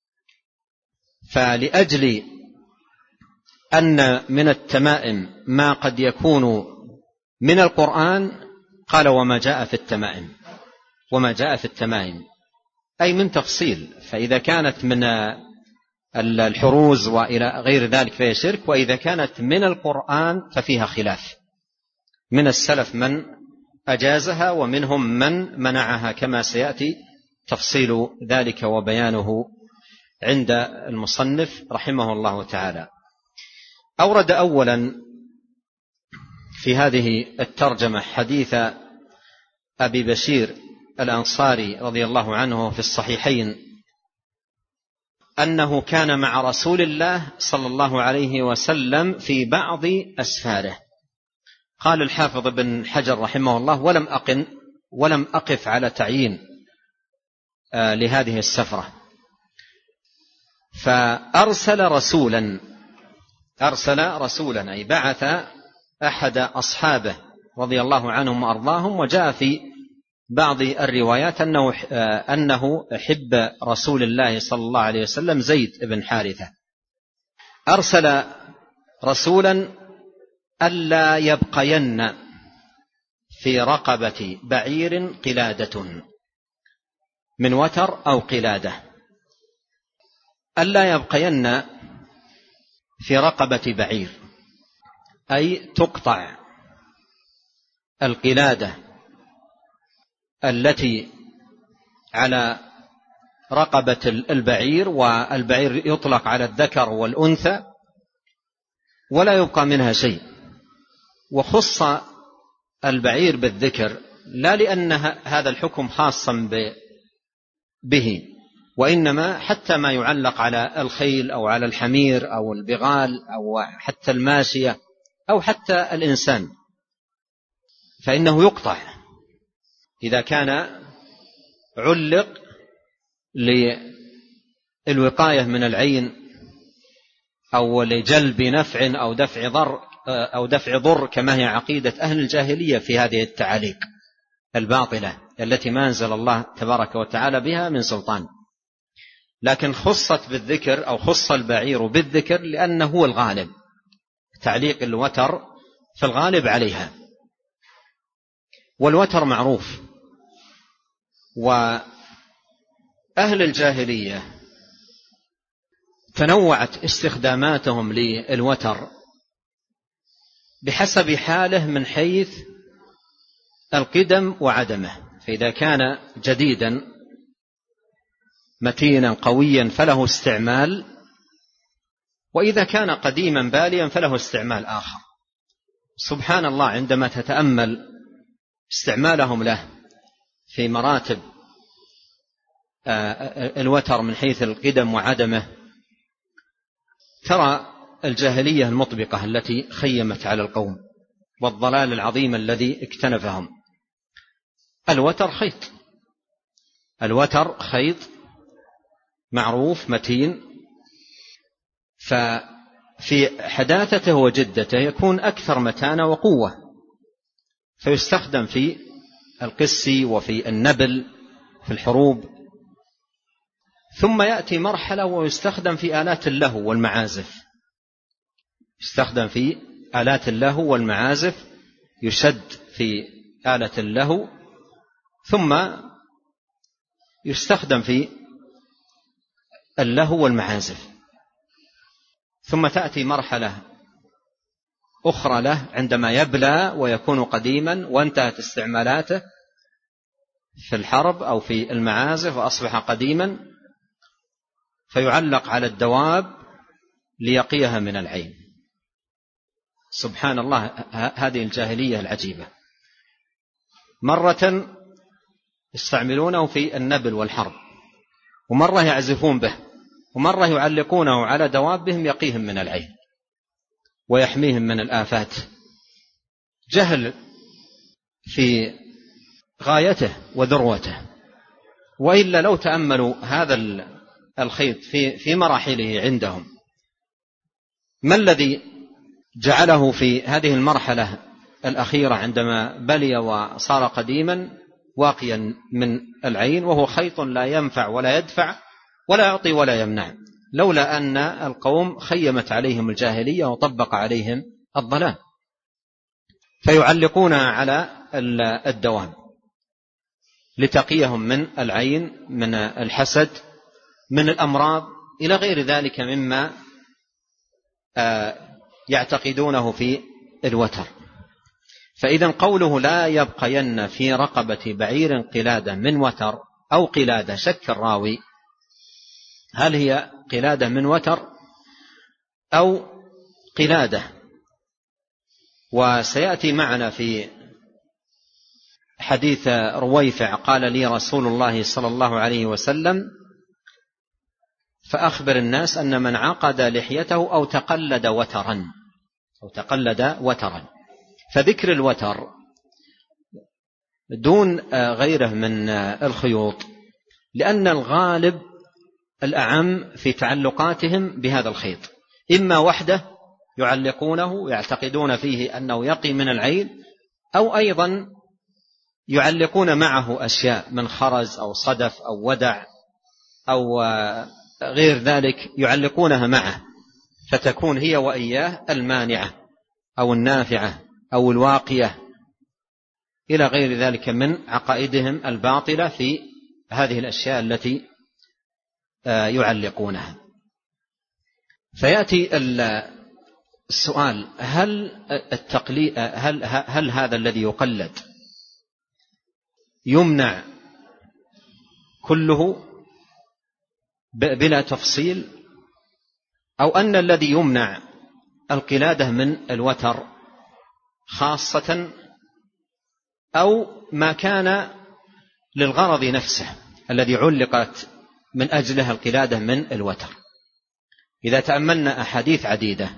فلأجل أن من التمائم ما قد يكون من القرآن قال وما جاء في التمائم، وما جاء في التمائم أي من تفصيل. فإذا كانت من الحروز وإلى غير ذلك فهي شرك، وإذا كانت من القرآن ففيها خلاف، من السلف من أجازها ومنهم من منعها كما سيأتي تفصيل ذلك وبيانه عند المصنف رحمه الله تعالى. أورد أولا في هذه الترجمة حديث أبي بشير الأنصاري رضي الله عنه في الصحيحين أنه كان مع رسول الله صلى الله عليه وسلم في بعض أسفاره. قال الحافظ بن حجر رحمه الله ولم أقن ولم أقف على تعيين آه لهذه السفرة، فأرسل رسولا أرسل رسولا أي بعث أحد أصحابه رضي الله عنهم وأرضاهم. وجاء في بعض الروايات أنه, أنه حب رسول الله صلى الله عليه وسلم زيد بن حارثة. أرسل رسولا ألا يبقين في رقبة بعير قلادة من وتر أو قلادة، ألا يبقين في رقبة بعير أي تقطع القلادة التي على رقبة البعير، والبعير يطلق على الذكر والأنثى ولا يبقى منها شيء. وخص البعير بالذكر لا لأن هذا الحكم خاصا به، وإنما حتى ما يعلق على الخيل أو على الحمير أو البغال أو حتى الماشية أو حتى الإنسان، فإنه يقطع إذا كان علق للوقاية من العين أو لجلب نفع أو دفع ضر أو دفع ضر، كما هي عقيدة أهل الجاهلية في هذه التعاليق الباطلة التي ما أنزل الله تبارك وتعالى بها من سلطان. لكن خصت بالذكر أو خص البعير بالذكر لأنه هو الغالب، تعليق الوتر في الغالب عليها. والوتر معروف، وأهل الجاهلية تنوعت استخداماتهم للوتر بحسب حاله من حيث القدم وعدمه. فإذا كان جديدا متينا قويا فله استعمال، وإذا كان قديما باليا فله استعمال آخر. سبحان الله عندما تتأمل استعمالهم له في مراتب الوتر من حيث القدم وعدمه، ترى الجاهلية المطبقة التي خيمت على القوم والضلال العظيم الذي اكتنفهم. الوتر خيط، الوتر خيط معروف متين، ففي حداثته وجدته يكون أكثر متانة وقوة، فيستخدم في القس وفي النبل في الحروب. ثم يأتي مرحلة ويستخدم في آلات اللهو والمعازف، يستخدم في آلات اللهو والمعازف، يشد في آلة اللهو ثم يستخدم في اللهو والمعازف. ثم تأتي مرحلة أخرى له عندما يبلى ويكون قديما وانتهت استعمالاته في الحرب أو في المعازف وأصبح قديما، فيعلق على الدواب ليقيها من العين. سبحان الله، هذه الجاهلية العجيبة. مرة يستعملونه في النبل والحرب، ومرة يعزفون به، ومرة يعلقونه على دوابهم يقيهم من العين ويحميهم من الآفات. جهل في غايته وذروته. وإلا لو تأملوا هذا الخيط في في مراحله عندهم، ما الذي جعله في هذه المرحلة الأخيرة عندما بلي وصار قديما واقيا من العين، وهو خيط لا ينفع ولا يدفع ولا يعطي ولا يمنع، لولا أن القوم خيمت عليهم الجاهلية وطبق عليهم الضلال، فيعلقون على الدواب لتقيهم من العين، من الحسد، من الأمراض، إلى غير ذلك مما يعتقدونه في الوتر. فإذا قوله لا يبقين في رقبة بعير قلادة من وتر أو قلادة، شك الراوي هل هي قلادة من وتر أو قلادة. وسيأتي معنا في حديث رويفع قال لي رسول الله صلى الله عليه وسلم فأخبر الناس أن من عقد لحيته أو تقلد وترا أو تقلد وترا. فذكر الوتر دون غيره من الخيوط، لأن الغالب الأعم في تعلقاتهم بهذا الخيط، إما وحده يعلقونه يعتقدون فيه أنه يقي من العين، أو أيضا يعلقون معه أشياء من خرز أو صدف أو ودع أو غير ذلك يعلقونها معه، فتكون هي وإياه المانعة أو النافعة أو الواقية إلى غير ذلك من عقائدهم الباطلة في هذه الأشياء التي يعلقونها. فيأتي السؤال: هل التقليد هل هل هذا الذي يقلد يمنع كله بلا تفصيل، أو أن الذي يمنع القلادة من الوتر خاصة، أو ما كان للغرض نفسه الذي علقت من أجله القلادة من الوتر؟ إذا تأملنا أحاديث عديدة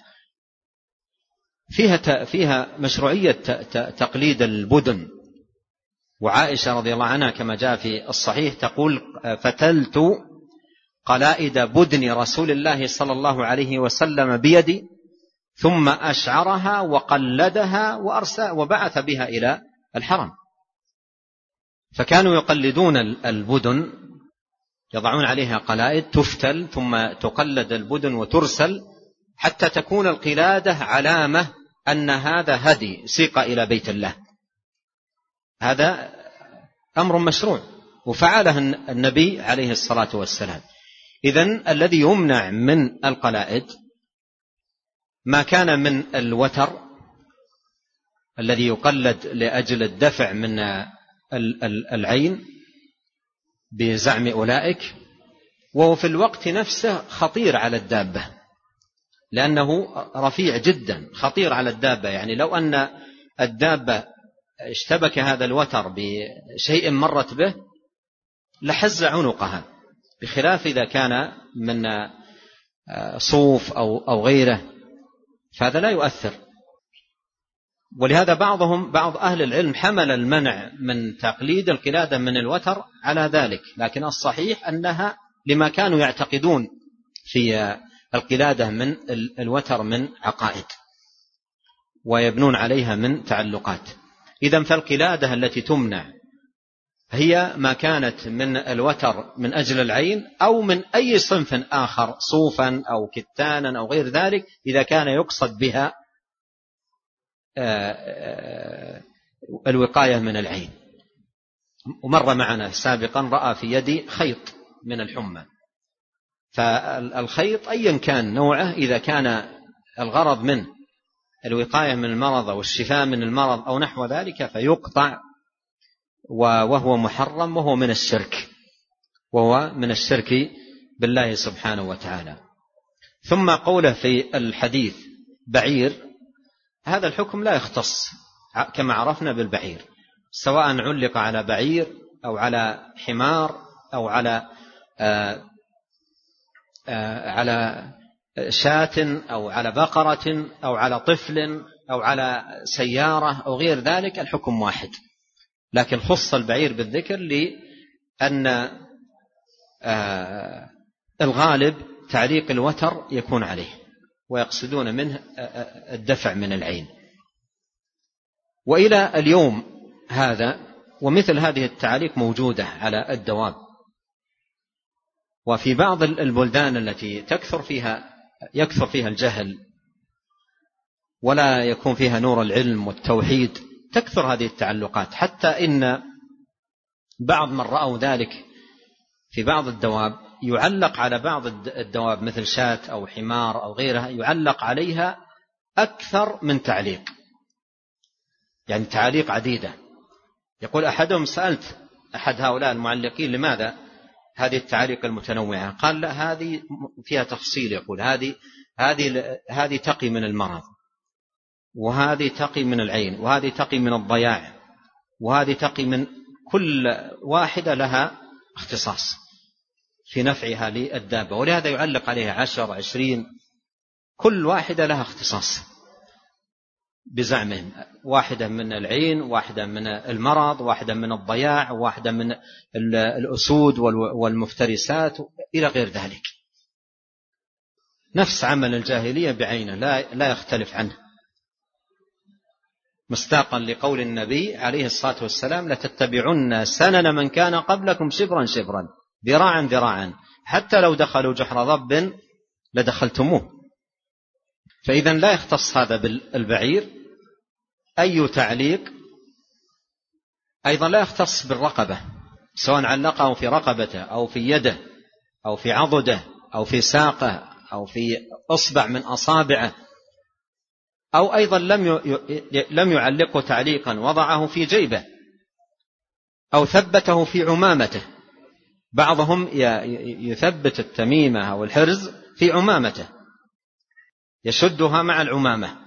فيها فيها مشروعية تقليد البدن. وعائشة رضي الله عنها كما جاء في الصحيح تقول: فتلت قلائد بدن رسول الله صلى الله عليه وسلم بيدي ثم أشعرها وقلدها وأرسل وبعث بها إلى الحرم. فكانوا يقلدون البدن، يضعون عليها قلائد تفتل ثم تقلد البدن وترسل حتى تكون القلادة علامة أن هذا هدي سيق إلى بيت الله. هذا أمر مشروع وفعله النبي عليه الصلاة والسلام. إذن الذي يمنع من القلائد ما كان من الوتر الذي يقلد لأجل الدفع من العين بزعم أولئك، وهو في الوقت نفسه خطير على الدابة، لأنه رفيع جدا خطير على الدابة. يعني لو أن الدابة اشتبك هذا الوتر بشيء مرت به لحز عنقها، بخلاف إذا كان من صوف أو أو غيره فهذا لا يؤثر. ولهذا بعضهم بعض أهل العلم حمل المنع من تقليد القلادة من الوتر على ذلك، لكن الصحيح أنها لما كانوا يعتقدون في القلادة من الوتر من عقائد ويبنون عليها من تعلقات. إذن فالقلادة التي تمنع هي ما كانت من الوتر من أجل العين أو من أي صنف آخر، صوفا أو كتانا أو غير ذلك، إذا كان يقصد بها الوقاية من العين. ومر معنا سابقا رأى في يدي خيط من الحمى، فالخيط أيا كان نوعه إذا كان الغرض منه الوقاية من المرض أو الشفاء من المرض أو نحو ذلك فيقطع، وهو محرم، وهو من الشرك، وهو من الشرك بالله سبحانه وتعالى. ثم قوله في الحديث بعير، هذا الحكم لا يختص كما عرفنا بالبعير، سواء علق على بعير أو على حمار أو على آآ آآ على شاة أو على بقرة أو على طفل أو على سيارة أو غير ذلك، الحكم واحد. لكن خص البعير بالذكر لأن الغالب تعليق الوتر يكون عليه، ويقصدون منه الدفع من العين. وإلى اليوم هذا ومثل هذه التعليق موجودة على الدواب، وفي بعض البلدان التي تكثر فيها يكثر فيها الجهل ولا يكون فيها نور العلم والتوحيد تكثر هذه التعلقات، حتى إن بعض من رأوا ذلك في بعض الدواب يعلق على بعض الدواب مثل شاة أو حمار أو غيرها، يعلق عليها أكثر من تعليق، يعني تعليق عديدة. يقول أحدهم: سألت أحد هؤلاء المعلقين لماذا هذه التعليق المتنوعة؟ قال: لا، هذه فيها تفصيل. يقول: هذه هذه هذه تقي من المرض، وهذه تقي من العين، وهذه تقي من الضياع، وهذه تقي من كل واحدة لها اختصاص في نفعها للدابة، ولهذا يعلق عليها عشر عشرين، كل واحدة لها اختصاص بزعمهم، واحدة من العين، واحدة من المرض، واحدة من الضياع، واحدة من الأسود والمفترسات إلى غير ذلك. نفس عمل الجاهلية بعينه لا لا يختلف عنه، مصداقا لقول النبي عليه الصلاة والسلام: لتتبعن سنن من كان قبلكم شبرا شبرا ذراعا ذراعا حتى لو دخلوا جحر ضب لدخلتموه. فإذا لا يختص هذا بالبعير أي تعليق. أيضا لا يختص بالرقبة، سواء علقه في رقبته أو في يده أو في عضده أو في ساقه أو في أصبع من أصابعه، أو أيضا لم لم يعلقه تعليقا وضعه في جيبه أو ثبته في عمامته. بعضهم يثبت التميمة أو الحرز في عمامته، يشدها مع العمامة،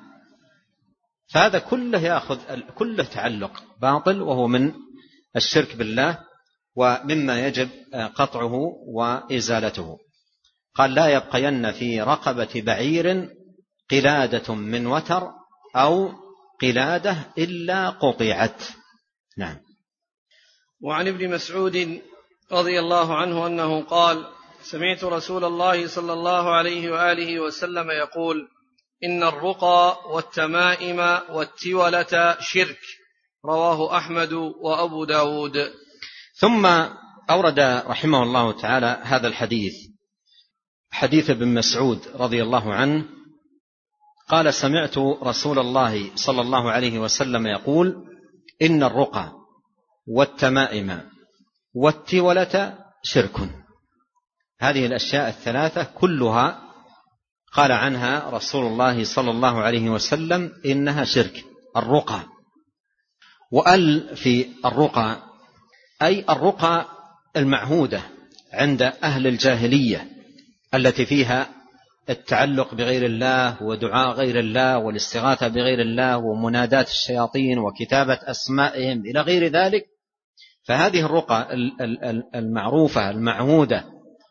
فهذا كله يأخذ كله تعلق باطل، وهو من الشرك بالله ومما يجب قطعه وإزالته. قال: لا يبقين في رقبة بعير قلادة من وتر أو قلادة إلا قطعت. نعم. وعن ابن مسعود رضي الله عنه أنه قال: سمعت رسول الله صلى الله عليه وآله وسلم يقول: إن الرقى والتمائم والتولة شرك. رواه أحمد وأبو داود. ثم أورد رحمه الله تعالى هذا الحديث، حديث ابن مسعود رضي الله عنه قال: سمعت رسول الله صلى الله عليه وسلم يقول: إن الرقى والتمائم والتولة شرك. هذه الأشياء الثلاثة كلها قال عنها رسول الله صلى الله عليه وسلم إنها شرك. الرقى، وأل في الرقى أي الرقى المعهودة عند أهل الجاهلية التي فيها التعلق بغير الله ودعاء غير الله والاستغاثة بغير الله ومنادات الشياطين وكتابة أسمائهم إلى غير ذلك. فهذه الرقى المعروفة المعهودة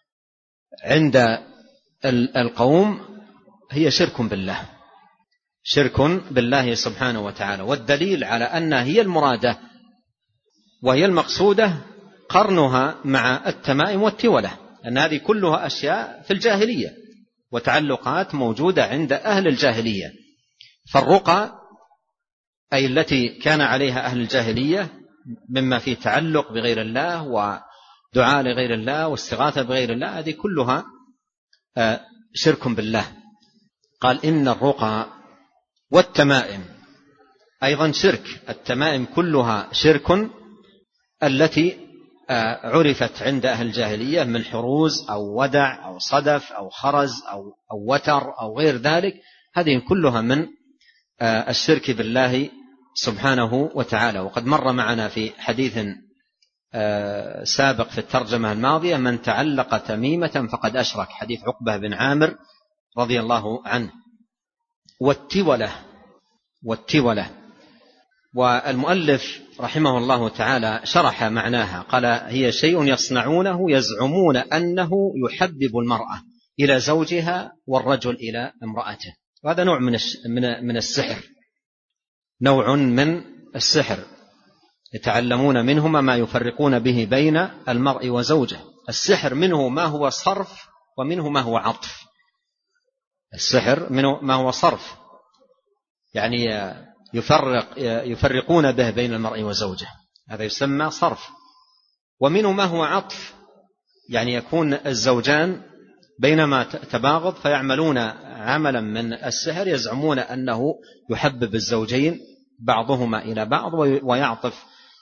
عند القوم هي شرك بالله، شرك بالله سبحانه وتعالى. والدليل على أنها هي المرادة وهي المقصودة قرنها مع التمائم والتولة، أن هذه كلها أشياء في الجاهلية وتعلقات موجودة عند أهل الجاهلية. فالرقى أي التي كان عليها أهل الجاهلية مما فيه تعلق بغير الله ودعاء لغير الله واستغاثة بغير الله، هذه كلها شرك بالله. قال إن الرقى والتمائم أيضا شرك. التمائم كلها شرك التي عرفت عند أهل الجاهلية من حروز أو ودع أو صدف أو خرز أو, أو وتر أو غير ذلك، هذه كلها من الشرك بالله سبحانه وتعالى. وقد مر معنا في حديث سابق في الترجمة الماضية: من تعلق تميمة فقد أشرك، حديث عقبة بن عامر رضي الله عنه. والتولة والتولة والمؤلف رحمه الله تعالى شرح معناها، قال: هي شيء يصنعونه يزعمون أنه يحبب المرأة إلى زوجها والرجل إلى امرأته. وهذا نوع من من السحر، نوع من السحر، يتعلمون منهما ما يفرقون به بين المرء وزوجه. السحر منه ما هو صرف ومنه ما هو عطف. السحر منه ما هو صرف، يعني يفرق يفرقون به بين المرء وزوجه، هذا يسمى صرف. ومنه ما هو عطف، يعني يكون الزوجان بينما تباغض فيعملون عملا من السحر يزعمون أنه يحبب الزوجين بعضهما إلى بعض ويعطف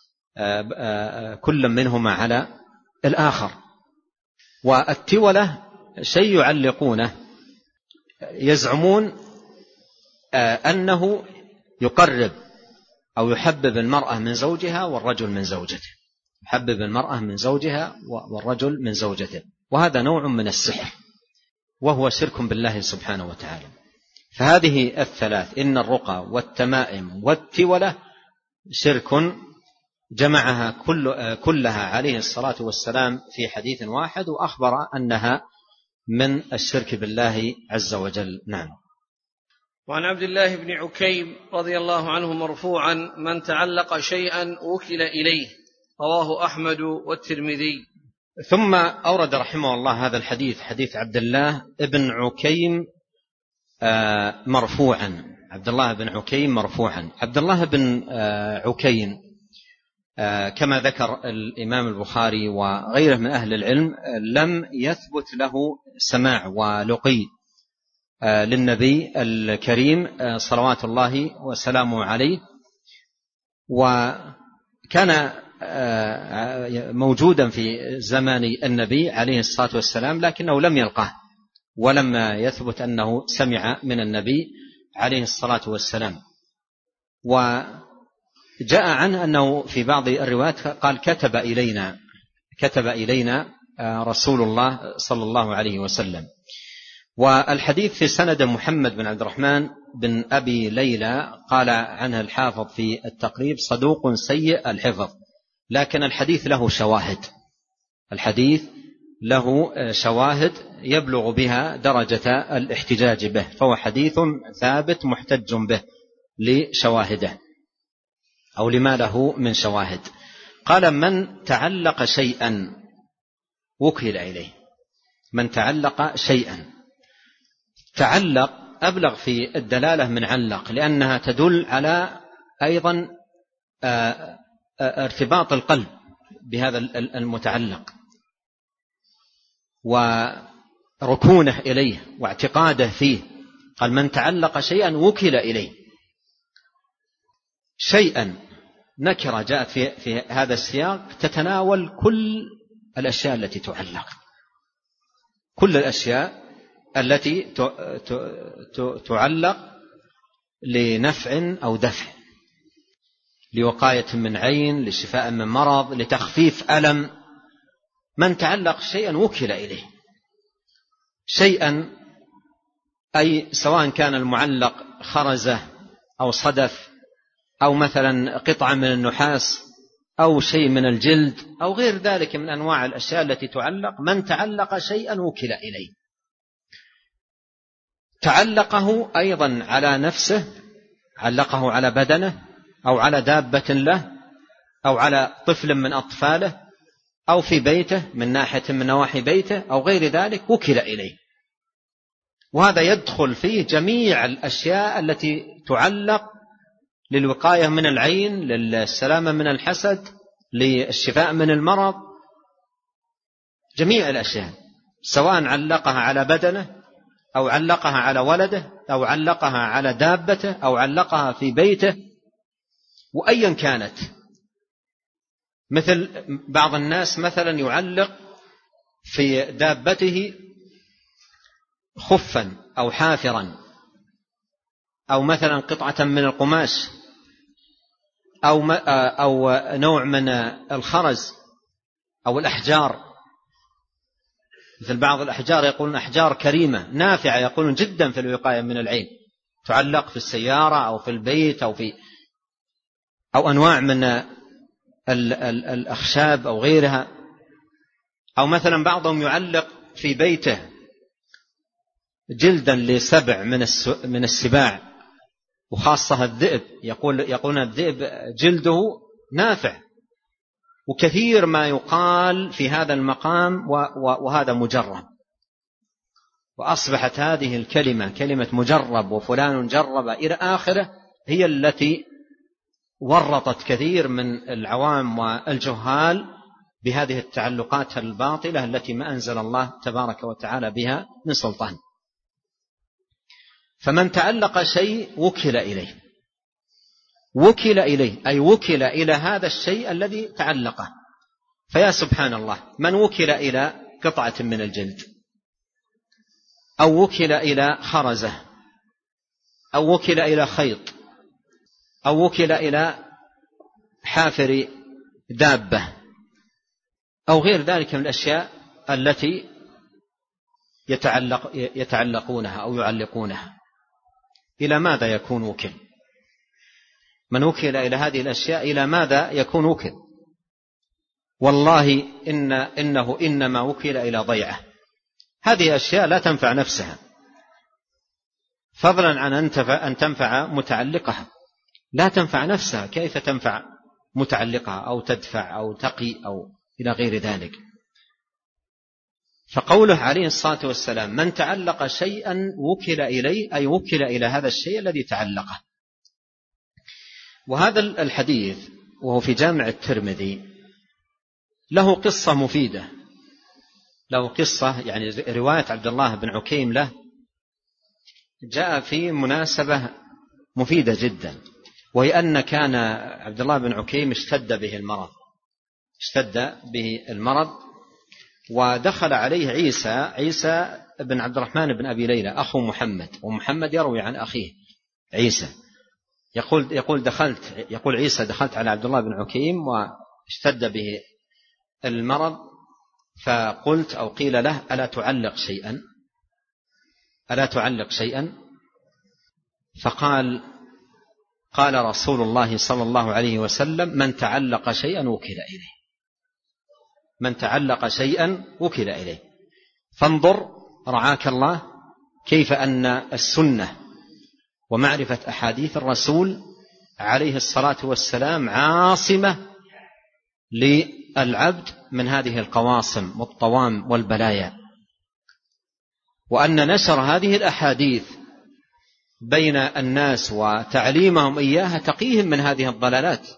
كل منهما على الآخر. والتولة شيء يعلقونه، يزعمون أنه يقرب أو يحبب المرأة من زوجها والرجل من زوجته، يحبب المرأة من زوجها والرجل من زوجته، وهذا نوع من السحر وهو شرك بالله سبحانه وتعالى. فهذه الثلاث، إن الرقى والتمائم والتولة، شرك جمعها كل كلها عليه الصلاة والسلام في حديث واحد، وأخبر أنها من الشرك بالله عز وجل. نعم. وعن عبد الله بن عكيم رضي الله عنه مرفوعا: من تعلق شيئا وكل إليه، رواه أحمد والترمذي. ثم أورد رحمه الله هذا الحديث، حديث عبد الله بن عكيم مرفوعا. عبد الله بن عكيم مرفوعا. عبد الله بن عكيم كما ذكر الإمام البخاري وغيره من أهل العلم لم يثبت له سماع ولقي للنبي الكريم صلوات الله وسلامه عليه، وكان موجودا في زمان النبي عليه الصلاة والسلام لكنه لم يلقاه ولم يثبت أنه سمع من النبي عليه الصلاة والسلام. وجاء عنه أنه في بعض الروايات قال: كتب إلينا كتب إلينا رسول الله صلى الله عليه وسلم. والحديث في سند محمد بن عبد الرحمن بن أبي ليلى، قال عنه الحافظ في التقريب: صدوق سيء الحفظ، لكن الحديث له شواهد الحديث له شواهد يبلغ بها درجة الاحتجاج به، فهو حديث ثابت محتج به لشواهده أو لما له من شواهد. قال: من تعلق شيئا وكل إليه. من تعلق شيئا، تعلق أبلغ في الدلالة من علق، لأنها تدل على أيضا ارتباط القلب بهذا المتعلق وركونه إليه واعتقاده فيه. قال: من تعلق شيئا وكل إليه. شيئا نكرة جاءت في, في هذا السياق تتناول كل الأشياء التي تعلق، كل الأشياء التي تعلق لنفع أو دفع، لوقاية من عين، لشفاء من مرض، لتخفيف ألم. من تعلق شيئا وكل إليه. شيئا أي سواء كان المعلق خرزة أو صدف أو مثلا قطعة من النحاس أو شيء من الجلد أو غير ذلك من أنواع الأشياء التي تعلق. من تعلق شيئا وكل إليه. تعلقه أيضا على نفسه، علقه على بدنه أو على دابة له أو على طفل من أطفاله أو في بيته من ناحية من نواحي بيته أو غير ذلك، وكل إليه. وهذا يدخل فيه جميع الأشياء التي تعلق للوقاية من العين، للسلامة من الحسد، للشفاء من المرض جميع الأشياء، سواء علقها على بدنه أو علقها على ولده أو علقها على دابته أو علقها في بيته، وأيا كانت. مثل بعض الناس مثلا يعلق في دابته خفا أو حافرا أو مثلا قطعة من القماش أو أو نوع من الخرز أو الأحجار. مثل بعض الأحجار يقولون أحجار كريمة نافعة، يقولون جدا في الوقاية من العين، تعلق في السيارة أو في البيت أو في أو أنواع من الأخشاب أو غيرها. أو مثلا بعضهم يعلق في بيته جلدا لسبع من السباع، وخاصة الذئب، يقول يقولون الذئب جلده نافع، وكثير ما يقال في هذا المقام وهذا مجرب. وأصبحت هذه الكلمة كلمة مجرب وفلان جرب إلى آخره هي التي ورطت كثير من العوام والجهال بهذه التعلقات الباطلة التي ما أنزل الله تبارك وتعالى بها من سلطان. فمن تعلق شيء وكل إليه، وكل إليه أي وكل إلى هذا الشيء الذي تعلقه. فيا سبحان الله، من وكل إلى قطعة من الجلد أو وكل إلى خرزة أو وكل إلى خيط أو وكل إلى حافر دابة أو غير ذلك من الأشياء التي يتعلق يتعلقونها أو يعلقونها، إلى ماذا يكون وكل؟ من وكل إلى هذه الأشياء إلى ماذا يكون وكل؟ والله إن إنه إنما وكل إلى ضيعه. هذه أشياء لا تنفع نفسها، فضلا عن أن تنفع متعلقها. لا تنفع نفسها، كيف تنفع متعلقها أو تدفع أو تقي أو إلى غير ذلك؟ فقوله عليه الصلاة والسلام من تعلق شيئا وكل إليه أي وكل إلى هذا الشيء الذي تعلقه. وهذا الحديث وهو في جامع الترمذي له قصة مفيدة، له قصة يعني رواية عبد الله بن عكيم له جاء في مناسبة مفيدة جدا، وهي أن كان عبد الله بن عكيم اشتد به المرض اشتد به المرض ودخل عليه عيسى عيسى بن عبد الرحمن بن أبي ليلى أخو محمد، ومحمد يروي عن أخيه عيسى. يقول يقول دخلت يقول عيسى دخلت على عبد الله بن عكيم واشتد به المرض، فقلت أو قيل له ألا تعلق شيئا ألا تعلق شيئا فقال قال رسول الله صلى الله عليه وسلم من تعلق شيئا وكل إليه، من تعلق شيئا وكل إليه. فانظر رعاك الله كيف أن السنة ومعرفة أحاديث الرسول عليه الصلاة والسلام عاصمة للعبد من هذه القواصم والطوام والبلايا، وأن نشر هذه الأحاديث بين الناس وتعليمهم إياها تقيهم من هذه الضلالات.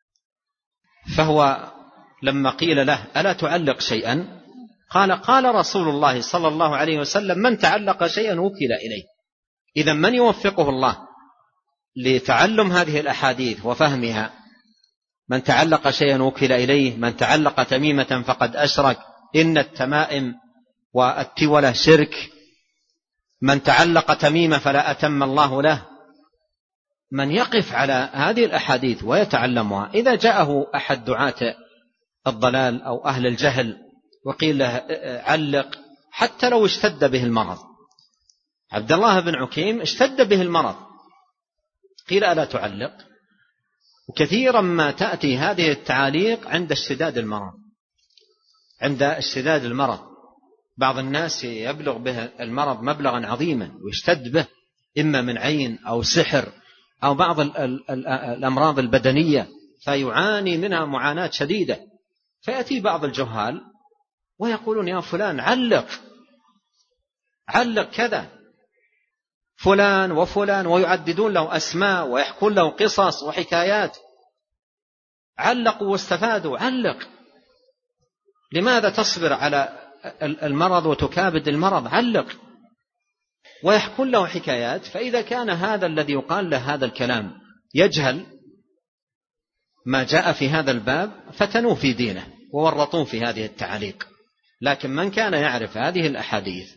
فهو لما قيل له ألا تعلق شيئا قال قال رسول الله صلى الله عليه وسلم من تعلق شيئا وكل إليه. إذا من يوفقه الله لتعلم هذه الأحاديث وفهمها؟ من تعلق شيئا وكل إليه، من تعلق تميمة فقد أشرك، إن التمائم والتولة شرك، من تعلق تميمة فلا أتم الله له. من يقف على هذه الأحاديث ويتعلمها، إذا جاءه أحد دعاة الضلال أو أهل الجهل وقيل له علق حتى لو اشتد به المرض، عبد الله بن عكيم اشتد به المرض قيل ألا تعلق؟ وكثيرا ما تأتي هذه التعاليق عند اشتداد المرض عند اشتداد المرض بعض الناس يبلغ به المرض مبلغا عظيما ويشتد به، إما من عين أو سحر أو بعض الأمراض البدنية فيعاني منها معاناة شديدة، فيأتي بعض الجهال ويقولون يا فلان علق علق كذا فلان وفلان، ويعددون له أسماء ويحكون له قصص وحكايات. علقوا واستفادوا، علق. لماذا تصبر على المرض وتكابد المرض؟ علق. ويحكون له حكايات. فإذا كان هذا الذي يقال له هذا الكلام يجهل ما جاء في هذا الباب فتنوه في دينه وورطوه في هذه التعليق. لكن من كان يعرف هذه الأحاديث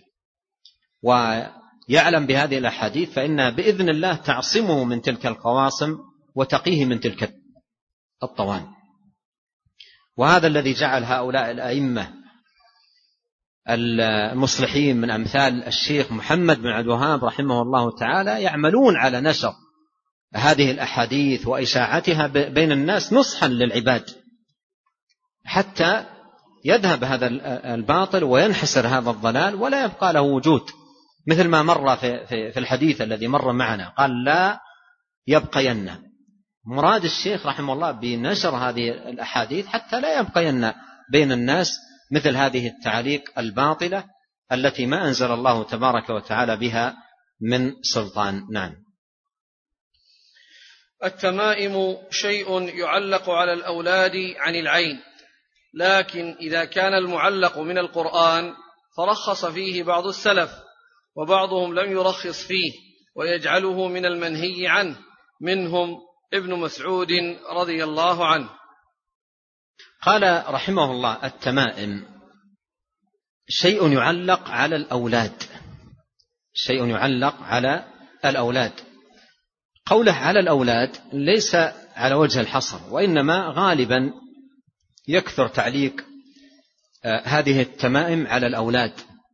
ويعلم بهذه الأحاديث فإنها بإذن الله تعصمه من تلك القواصم وتقيه من تلك الطوان. وهذا الذي جعل هؤلاء الأئمة المصلحين من أمثال الشيخ محمد بن عبد الوهاب رحمه الله تعالى يعملون على نشر هذه الأحاديث وإشاعتها بين الناس نصحا للعباد حتى يذهب هذا الباطل وينحسر هذا الضلال ولا يبقى له وجود، مثل ما مر في, في, في الحديث الذي مر معنا قال لا يبقين. مراد الشيخ رحمه الله بنشر هذه الأحاديث حتى لا يبقين بين الناس مثل هذه التعليق الباطلة التي ما أنزل الله تبارك وتعالى بها من سلطان. نعم. التمائم شيء يعلق على الأولاد عن العين، لكن إذا كان المعلق من القرآن فرخص فيه بعض السلف، وبعضهم لم يرخص فيه ويجعله من المنهي عنه، منهم ابن مسعود رضي الله عنه. قال رحمه الله التمائم شيء يعلق على الأولاد، شيء يعلق على الأولاد. قوله على الأولاد ليس على وجه الحصر، وإنما غالبا يكثر تعليق هذه التمائم على الأولاد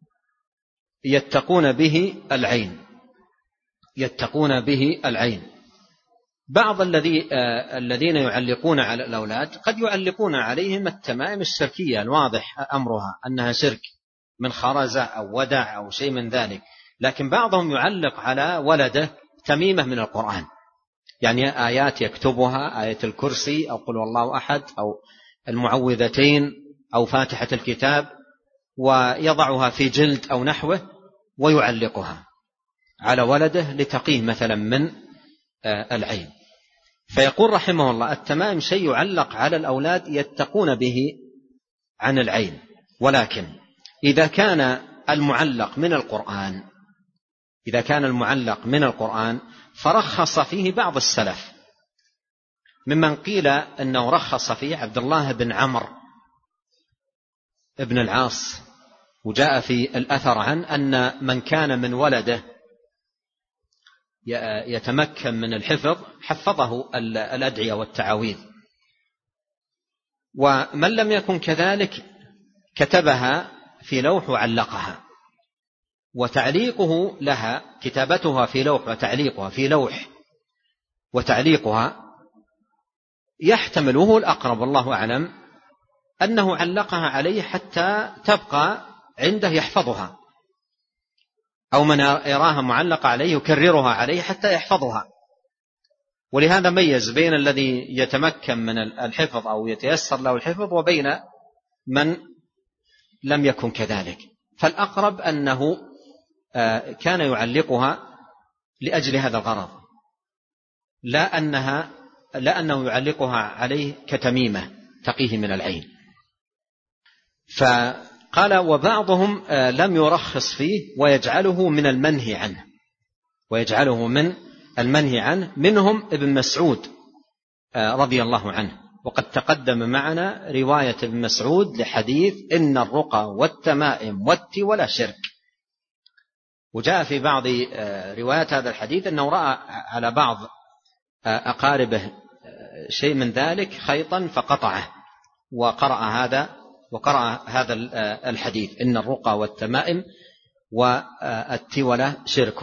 يتقون به العين، يتقون به العين. بعض الذي الذين يعلقون على الأولاد قد يعلقون عليهم التمائم الشركية الواضح أمرها أنها شرك من خرزة أو ودع أو شيء من ذلك، لكن بعضهم يعلق على ولده تميمة من القرآن، يعني آيات يكتبها، آية الكرسي أو قل والله أحد أو المعوذتين أو فاتحة الكتاب، ويضعها في جلد أو نحوه ويعلقها على ولده لتقيه مثلا من العين. فيقول رحمه الله التمائم شيء يعلق على الأولاد يتقون به عن العين، ولكن إذا كان المعلق من القرآن إذا كان المعلق من القرآن فرخص فيه بعض السلف، ممن قيل أنه رخص فيه عبد الله بن عمرو ابن العاص، وجاء في الأثر عن أن من كان من ولده يتمكن من الحفظ حفظه الأدعية والتعاويذ، ومن لم يكن كذلك كتبها في لوح وعلقها. وتعليقه لها، كتابتها في لوح وتعليقها في لوح وتعليقها، يحتمله الأقرب والله أعلم أنه علقها عليه حتى تبقى عنده يحفظها، أو من يراها معلقة عليه يكررها عليه حتى يحفظها. ولهذا ميز بين الذي يتمكن من الحفظ أو يتيسر له الحفظ وبين من لم يكن كذلك. فالأقرب أنه كان يعلقها لأجل هذا الغرض، لا أنها لا أنه يعلقها عليه كتميمة تقيه من العين. فقال وبعضهم لم يرخص فيه ويجعله من المنهي عنه ويجعله من المنهي عنه منهم ابن مسعود رضي الله عنه. وقد تقدم معنا رواية ابن مسعود لحديث إن الرقى والتمائم والتولى شرك، وجاء في بعض روايات هذا الحديث أنه رأى على بعض أقاربه شيء من ذلك خيطا فقطعه، وقرأ هذا وقرأ هذا الحديث إن الرقى والتمائم والتولى شرك.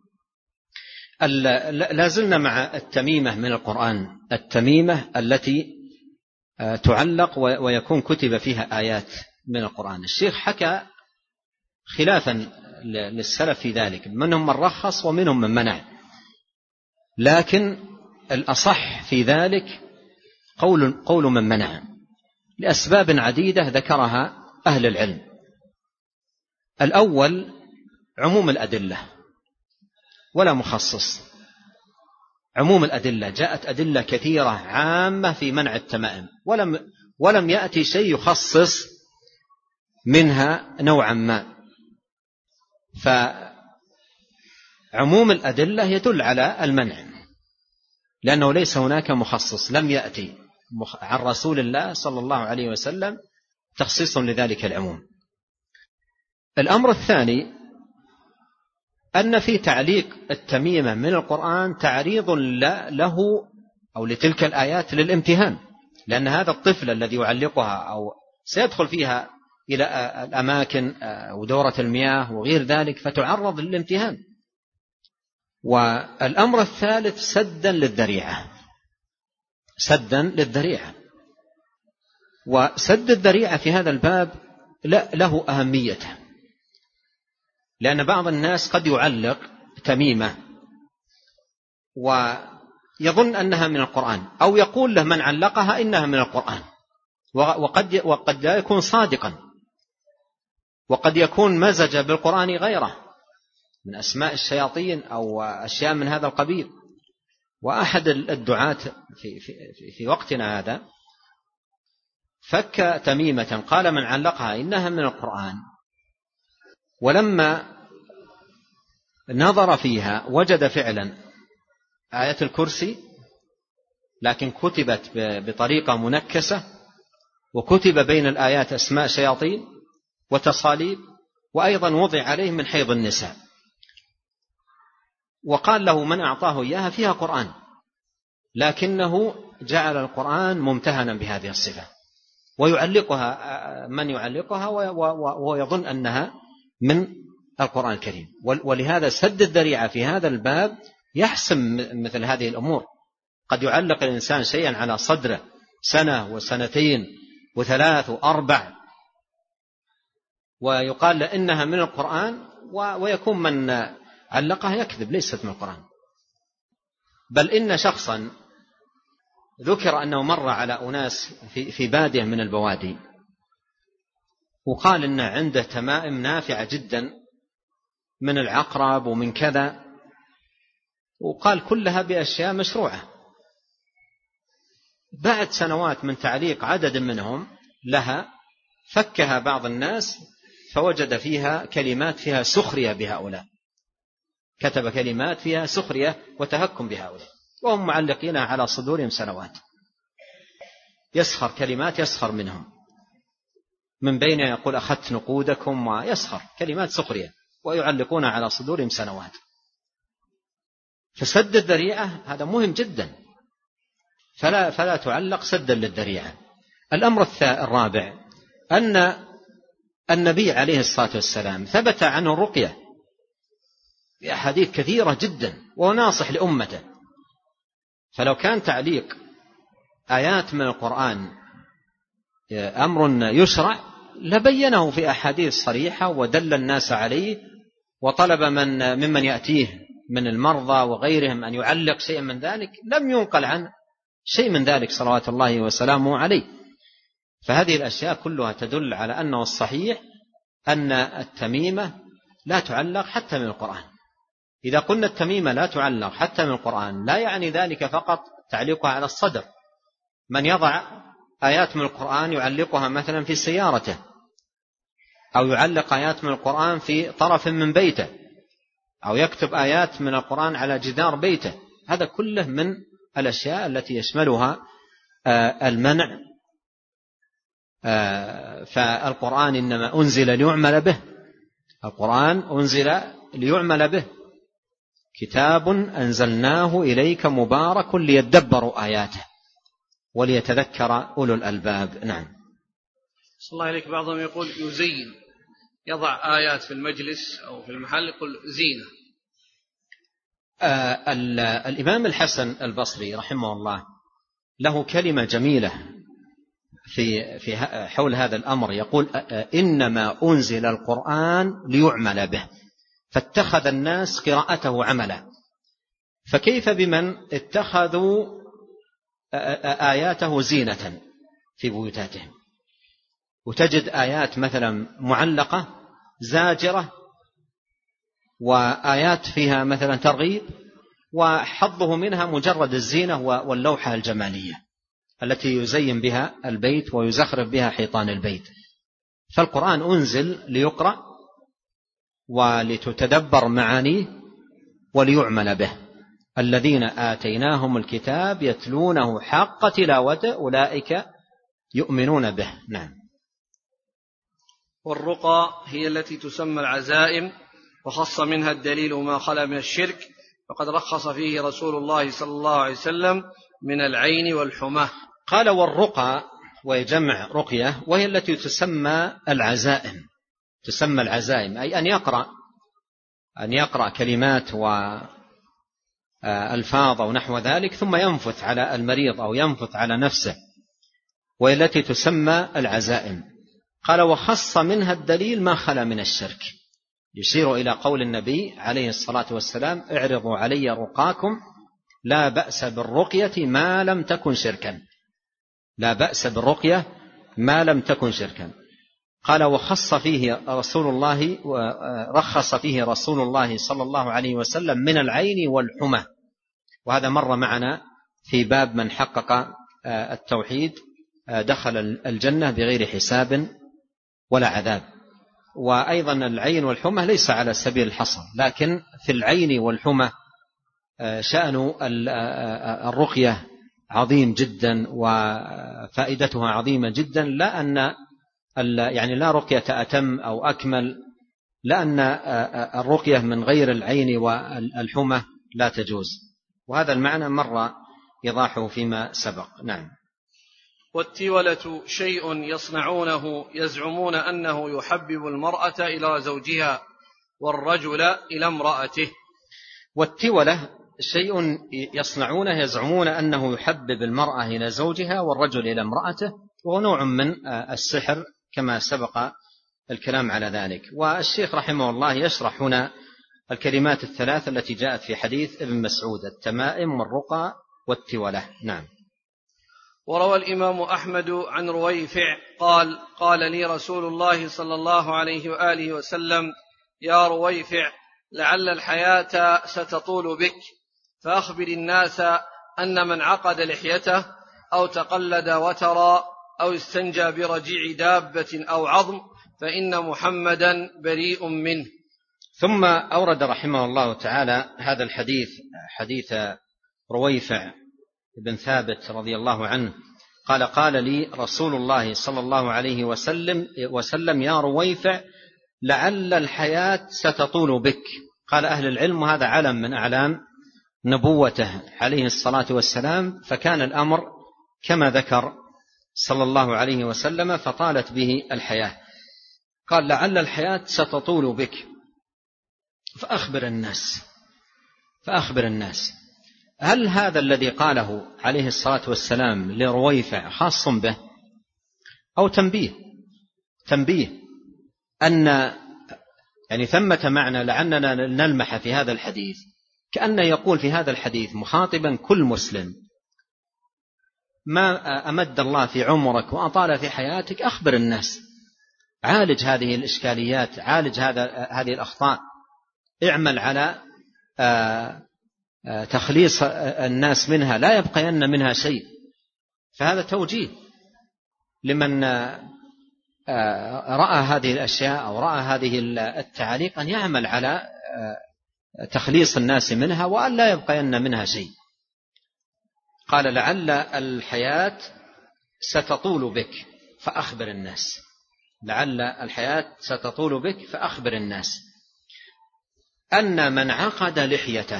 لازلنا مع التميمة من القرآن، التميمة التي تعلق ويكون كتب فيها آيات من القرآن. الشيخ حكى خلافا للسلف في ذلك، منهم من رخص ومنهم من منع، لكن الأصح في ذلك قول, قول من منع لأسباب عديدة ذكرها أهل العلم. الأول عموم الأدلة ولا مخصص، عموم الأدلة، جاءت أدلة كثيرة عامة في منع التمائم، ولم ولم يأتي شيء يخصص منها نوعا ما. فعموم الأدلة يدل على المنع، لأنه ليس هناك مخصص، لم يأتي عن رسول الله صلى الله عليه وسلم تخصيص لذلك العموم. الأمر الثاني أن في تعليق التميمة من القرآن تعريض له أو لتلك الآيات للامتهان، لأن هذا الطفل الذي يعلقها أو سيدخل فيها إلى الأماكن ودورة المياه وغير ذلك فتعرض للامتهان. والأمر الثالث سدا للذريعة، سدا للذريعة. وسد الذريعة في هذا الباب له أهميته، لأن بعض الناس قد يعلق تميمة ويظن أنها من القرآن، أو يقول له من علقها إنها من القرآن، وقد وقد لا يكون صادقا، وقد يكون مزج بالقرآن غيره من أسماء الشياطين أو أشياء من هذا القبيل. وأحد الدعاة في, في, في وقتنا هذا فك تميمة قال من علقها إنها من القرآن، ولما نظر فيها وجد فعلا آية الكرسي، لكن كتبت بطريقة منكسة، وكتب بين الآيات أسماء شياطين وتصاليب، وأيضا وضع عليه من حيض النساء، وقال له من أعطاه إياها فيها قرآن، لكنه جعل القرآن ممتهنا بهذه الصفة، ويعلقها من يعلقها ويظن أنها من القرآن الكريم. ولهذا سد الذريعة في هذا الباب يحسم مثل هذه الأمور. قد يعلق الإنسان شيئا على صدره سنة وسنتين وثلاث وأربع ويقال إنها من القرآن، ويكون من علقها يكذب، ليست من القرآن. بل إن شخصا ذكر أنه مر على أناس في بادية من البوادي، وقال إن عنده تمائم نافعة جدا من العقرب ومن كذا، وقال كلها بأشياء مشروعة. بعد سنوات من تعليق عدد منهم لها فكها بعض الناس فوجد فيها كلمات فيها سخرية بهؤلاء، كتب كلمات فيها سخرية وتهكم بهؤلاء، وهم معلقين على صدورهم سنوات، يسخر كلمات يسخر منهم، من بين يقول أخذت نقودكم، ويسخر كلمات سخرية ويعلقون على صدورهم سنوات. فسد الذريعة هذا مهم جدا، فلا, فلا تعلق سدا للذريعة. الأمر الرابع أن النبي عليه الصلاة والسلام ثبت عنه الرقية بأحاديث كثيرة جدا، وناصح لأمته. فلو كان تعليق آيات من القرآن أمر يشرع لبينه في أحاديث صريحة ودل الناس عليه، وطلب من ممن يأتيه من المرضى وغيرهم أن يعلق شيئا من ذلك، لم ينقل عن شيء من ذلك صلوات الله وسلامه عليه. فهذه الأشياء كلها تدل على أنه الصحيح أن التميمة لا تعلق حتى من القرآن. إذا قلنا التميمة لا تعلق حتى من القرآن لا يعني ذلك فقط تعليقها على الصدر. من يضع آيات من القرآن يعلقها مثلا في سيارته، أو يعلق آيات من القرآن في طرف من بيته، أو يكتب آيات من القرآن على جدار بيته، هذا كله من الأشياء التي يشملها المنع. فالقرآن إنما أنزل ليعمل به، القرآن أنزل ليعمل به، كتاب أنزلناه إليك مبارك ليدبروا آياته وليتذكر أولو الألباب. نعم. صلى الله عليك. بعضهم يقول يزين، يضع آيات في المجلس أو في المحل يقول زينة. آه الإمام الحسن البصري رحمه الله له كلمة جميلة في في حول هذا الأمر، يقول إنما أنزل القرآن ليعمل به، فاتخذ الناس قراءته عملا، فكيف بمن اتخذوا آياته زينة في بيوتاتهم؟ وتجد آيات مثلا معلقة زاجرة، وآيات فيها مثلا ترغيب، وحظه منها مجرد الزينة واللوحة الجمالية التي يزين بها البيت ويزخرف بها حيطان البيت. فالقرآن أنزل ليقرأ ولتتدبر معانيه وليعمل به. الذين آتيناهم الكتاب يتلونه حق تلاوته أولئك يؤمنون به. نعم. والرقى هي التي تسمى العزائم، وخص منها الدليل ما خلا من الشرك، فقد رخص فيه رسول الله صلى الله عليه وسلم من العين والحمى. قال والرقى ويجمع رقية، وهي التي تسمى العزائم. تسمى العزائم أي أن يقرأ أن يقرأ كلمات وألفاظ أو نحو ذلك ثم ينفث على المريض أو ينفث على نفسه، وهي التي تسمى العزائم. قال وخص منها الدليل ما خلا من الشرك، يشير إلى قول النبي عليه الصلاة والسلام اعرضوا علي رقاكم لا بأس بالرقية ما لم تكن شركا. لا بأس بالرقية ما لم تكن شركا. قال وخص فيه رسول الله ورخص فيه رسول الله صلى الله عليه وسلم من العين والحمى، وهذا مر معنا في باب من حقق التوحيد دخل الجنة بغير حساب ولا عذاب. وأيضا العين والحمى ليس على سبيل الحصر، لكن في العين والحمى شأن الرقية عظيم جدا وفائدتها عظيمة جدا، لا أن يعني لا رقية أتم أو أكمل، لأن الرقية من غير العين والحمى لا تجوز، وهذا المعنى مر إيضاحه فيما سبق. نعم. والتولة شيء يصنعونه يزعمون أنه يحبب المرأة إلى زوجها والرجل إلى امرأته. والتولة شيء يصنعونه يزعمون أنه يحبب المرأة إلى زوجها والرجل إلى امرأته، وهو نوع من السحر كما سبق الكلام على ذلك. والشيخ رحمه الله يشرح هنا الكلمات الثلاث التي جاءت في حديث ابن مسعود: التمائم والرقى والتولة. نعم. وروى الإمام أحمد عن رويفع قال قال لي رسول الله صلى الله عليه وآله وسلم: يا رويفع، لعل الحياة ستطول بك، فأخبر الناس أن من عقد لحيته أو تقلد وترا أو استنجى برجيع دابة أو عظم فإن محمدا بريء منه. ثم أورد رحمه الله تعالى هذا الحديث، حديث رويفع بن ثابت رضي الله عنه قال: قال لي رسول الله صلى الله عليه وسلم, وسلم يا رويفع لعل الحياة ستطول بك. قال أهل العلم وهذا علم من أعلام نبوته عليه الصلاة والسلام، فكان الأمر كما ذكر صلى الله عليه وسلم فطالت به الحياة. قال لعل الحياة ستطول بك فأخبر الناس فأخبر الناس. هل هذا الذي قاله عليه الصلاة والسلام لرويفع خاص به أو تنبيه؟ تنبيه أن يعني ثمة معنى لعلنا نلمح في هذا الحديث كأن يقول في هذا الحديث مخاطبا كل مسلم: ما أمد الله في عمرك وأطال في حياتك أخبر الناس، عالج هذه الإشكاليات، عالج هذا هذه الأخطاء، اعمل على تخليص الناس منها، لا يبقين منها شيء. فهذا توجيه لمن رأى هذه الأشياء أو رأى هذه التعاليق أن يعمل على تخليص الناس منها وأن لا يبقين منها شيء. قال لعل الحياة ستطول بك فأخبر الناس، لعل الحياة ستطول بك فأخبر الناس أن من عقد لحيته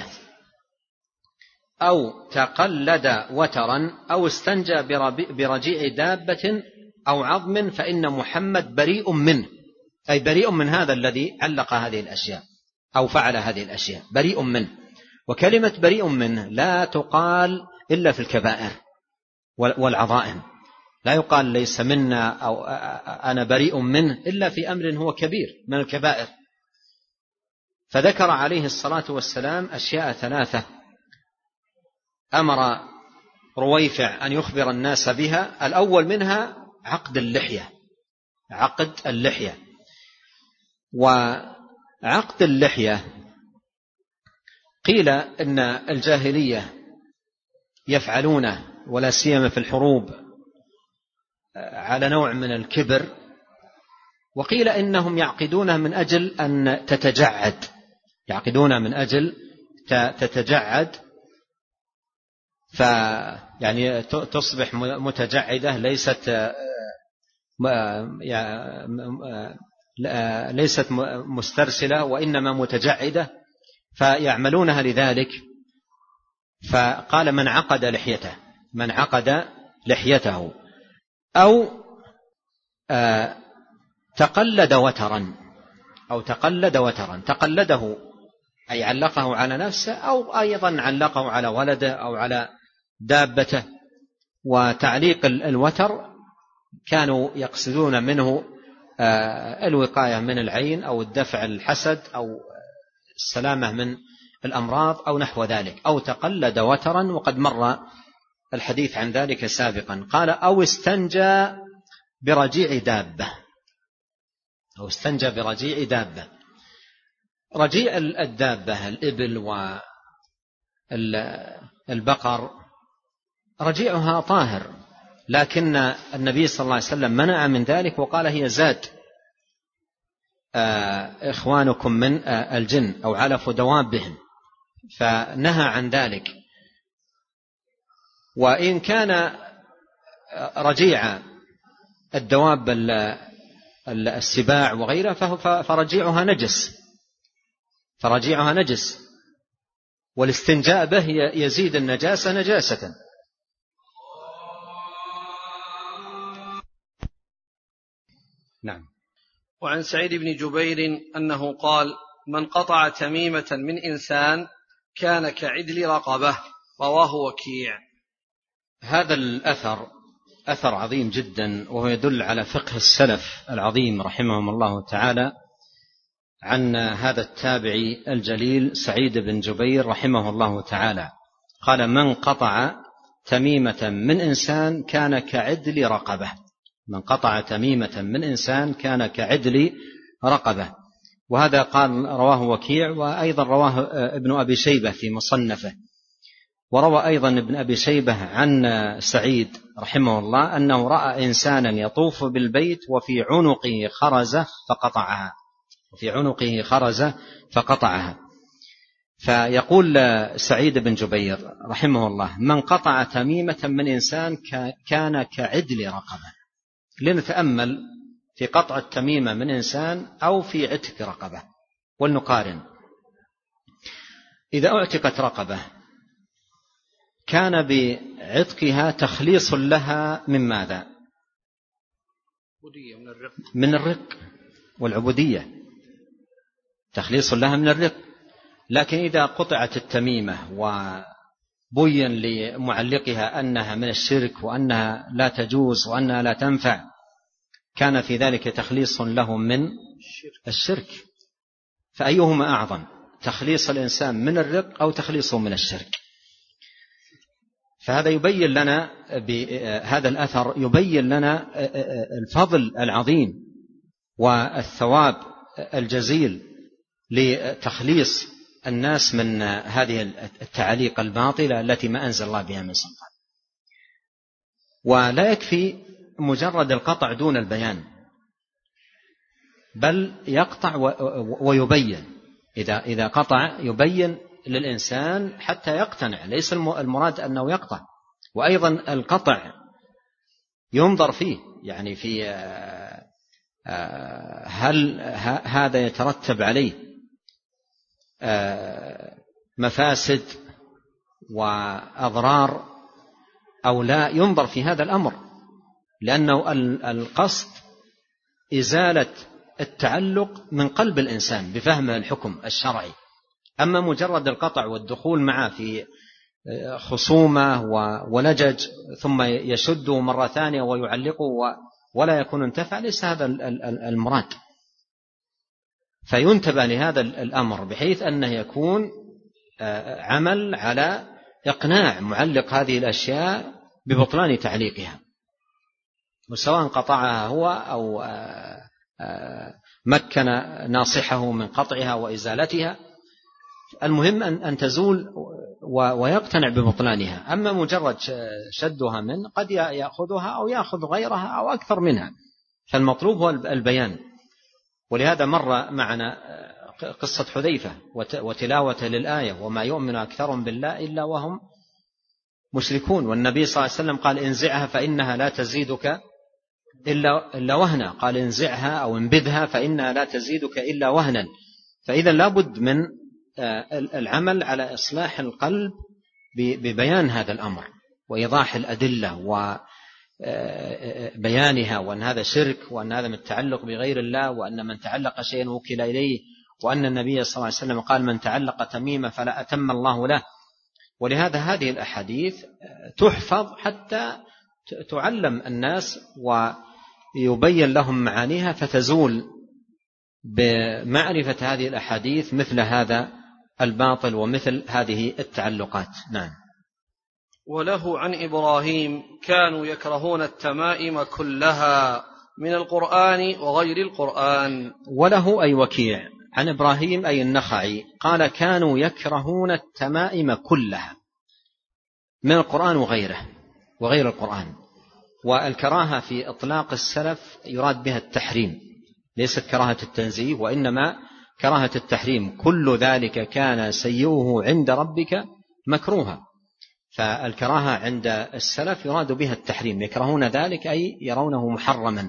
أو تقلد وترا أو استنجى برجيع دابة أو عظم فإن محمد بريء منه، أي بريء من هذا الذي علق هذه الأشياء أو فعل هذه الأشياء، بريء منه. وكلمة بريء منه لا تقال إلا في الكبائر والعظائم، لا يقال ليس منا أو أنا بريء منه إلا في أمر هو كبير من الكبائر. فذكر عليه الصلاة والسلام أشياء ثلاثة أمر رويفع أن يخبر الناس بها. الأول منها عقد اللحية، عقد اللحية. وعقد اللحية قيل إن الجاهلية يفعلونه ولا سيما في الحروب على نوع من الكبر، وقيل إنهم يعقدونه من أجل أن تتجعد، يعقدونه من أجل تتجعد، فيعني تصبح متجعدة ليست ليست مسترسلة وإنما متجعدة، فيعملونها لذلك. فقال من عقد لحيته، من عقد لحيته أو تقلد وترا، أو تقلد وترا، تقلده أي علقه على نفسه، أو أيضا علقه على ولده أو على دابته. وتعليق الوتر كانوا يقصدون منه الوقاية من العين أو الدفع الحسد أو السلامة من الأمراض أو نحو ذلك. أو تقلد وترا، وقد مر الحديث عن ذلك سابقا. قال أو استنجى برجيع دابة، أو استنجى برجيع دابة. رجيع الدابة الإبل والبقر رجيعها طاهر، لكن النبي صلى الله عليه وسلم منع من ذلك وقال هي زاد إخوانكم من الجن أو علف دوابهم، فنهى عن ذلك. وإن كان رجيع الدواب السباع وغيرها فرجيعها نجس، فرجيعها نجس، والاستنجاء به يزيد النجاسة نجاسة. نعم. وعن سعيد بن جبير أنه قال من قطع تميمة من إنسان كان كعدل رقبة، رواه وكيع. هذا الأثر أثر عظيم جدا، وهو يدل على فقه السلف العظيم رحمهم الله تعالى عن هذا التابعي الجليل سعيد بن جبير رحمه الله تعالى. قال من قطع تميمة من إنسان كان كعدل رقبة، من قطع تميمة من إنسان كان كعدل رقبة. وهذا قال رواه وكيع، وأيضا رواه ابن أبي شيبة في مصنفه. وروى أيضا ابن أبي شيبة عن سعيد رحمه الله أنه رأى إنسانا يطوف بالبيت وفي عنقه خرزة فقطعها، وفي عنقه خرزة فقطعها. فيقول سعيد بن جبير رحمه الله من قطع تميمة من إنسان كان كعدل رقبة. لنتأمل في قطع التميمة من إنسان أو في عتق رقبة ولنقارن. إذا اعتقت رقبة كان بعتقها تخليص لها من ماذا؟ من الرق. من الرق والعبودية، تخليص لها من الرق. لكن إذا قطعت التميمة وبين لمعلقها أنها من الشرك وأنها لا تجوز وأنها لا تنفع، كان في ذلك تخليص له من الشرك. فأيهما أعظم، تخليص الإنسان من الرق أو تخليصه من الشرك؟ فهذا يبين لنا، بهذا الأثر يبين لنا الفضل العظيم والثواب الجزيل لتخليص الناس من هذه التعاليق الباطلة التي ما أنزل الله بها من سلطان. ولا يكفي مجرد القطع دون البيان، بل يقطع ويبين. إذا إذا قطع يبين للإنسان حتى يقتنع، ليس المراد أنه يقطع. وأيضا القطع ينظر فيه، يعني في هل هذا يترتب عليه مفاسد وأضرار أو لا، ينظر في هذا الأمر، لأنه القصد إزالة التعلق من قلب الإنسان بفهمه الحكم الشرعي. أما مجرد القطع والدخول معه في خصومة ولجج ثم يشده مرة ثانية ويعلقه ولا يكون انتفع، ليس هذا المراد. فينتبه لهذا الأمر بحيث أنه يكون عمل على إقناع معلق هذه الأشياء ببطلان تعليقها، وسواء قطعها هو أو مكن ناصحه من قطعها وإزالتها. المهم أن تزول ويقتنع ببطلانها. أما مجرد شدها من قد يأخذها أو يأخذ غيرها أو أكثر منها، فالمطلوب هو البيان. ولهذا مر معنا قصة حذيفة وتلاوة للآية وما يؤمن أكثرهم بالله إلا وهم مشركون، والنبي صلى الله عليه وسلم قال انزعها فإنها لا تزيدك إلا وهنا، قال انزعها أو انبذها فإنها لا تزيدك إلا وهنا. فإذا لابد من العمل على إصلاح القلب ببيان هذا الأمر وإيضاح الأدلة وبيانها، وأن هذا شرك، وأن هذا متعلق بغير الله، وأن من تعلق شيئا وكل إليه، وأن النبي صلى الله عليه وسلم قال من تعلق تميمة فلا أتم الله له. ولهذا هذه الأحاديث تحفظ حتى تعلم الناس ويبين لهم معانيها، فتزول بمعرفة هذه الأحاديث مثل هذا الباطل ومثل هذه التعلقات. نعم. وله عن إبراهيم كانوا يكرهون التمائم كلها من القرآن وغير القرآن. وله أي وكيع عن إبراهيم أي النخعي قال كانوا يكرهون التمائم كلها من القرآن وغيره وغير القرآن. والكراهة في إطلاق السلف يراد بها التحريم، ليست كراهة التنزيه، وإنما كراهة التحريم. كل ذلك كان سيئه عند ربك مكروها. فالكراهة عند السلف يراد بها التحريم، يكرهون ذلك أي يرونه محرما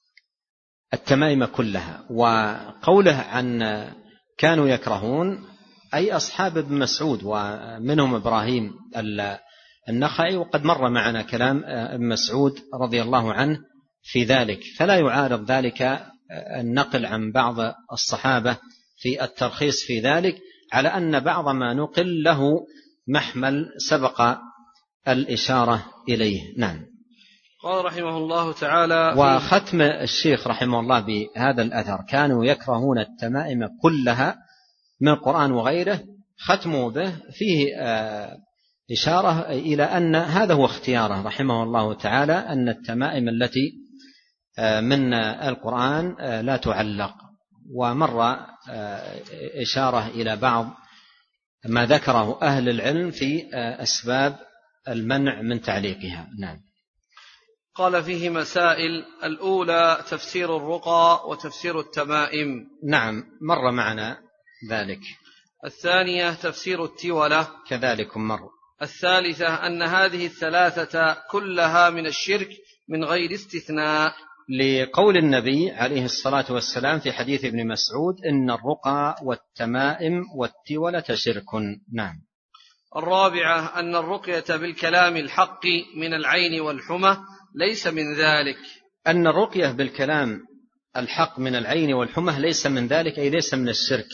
التمائم كلها. وقوله عن كانوا يكرهون أي أصحاب ابن مسعود ومنهم إبراهيم النخعي، وقد مر معنا كلام ابن مسعود رضي الله عنه في ذلك، فلا يعارض ذلك النقل عن بعض الصحابة في الترخيص في ذلك، على أن بعض ما نقل له محمل سبق الإشارة إليه. نعم. قال رحمه الله تعالى وختم الشيخ رحمه الله بهذا الأثر كانوا يكرهون التمائم كلها من القرآن وغيره، ختموا به فيه إشارة إلى أن هذا هو اختياره رحمه الله تعالى، أن التمائم التي من القرآن لا تعلق. ومر إشارة إلى بعض ما ذكره أهل العلم في أسباب المنع من تعليقها. نعم. قال فيه مسائل: الأولى تفسير الرقى وتفسير التمائم. نعم مر معنا ذلك. الثانية تفسير التولة، كذلك مر. الثالثة أن هذه الثلاثة كلها من الشرك من غير استثناء، لقول النبي عليه الصلاة والسلام في حديث ابن مسعود إن الرقى والتمائم والتولة شرك. نعم. الرابعة أن الرقية بالكلام الحق من العين والحمى ليس من ذلك، أن الرقية بالكلام الحق من العين والحمى ليس من ذلك، أي ليس من الشرك،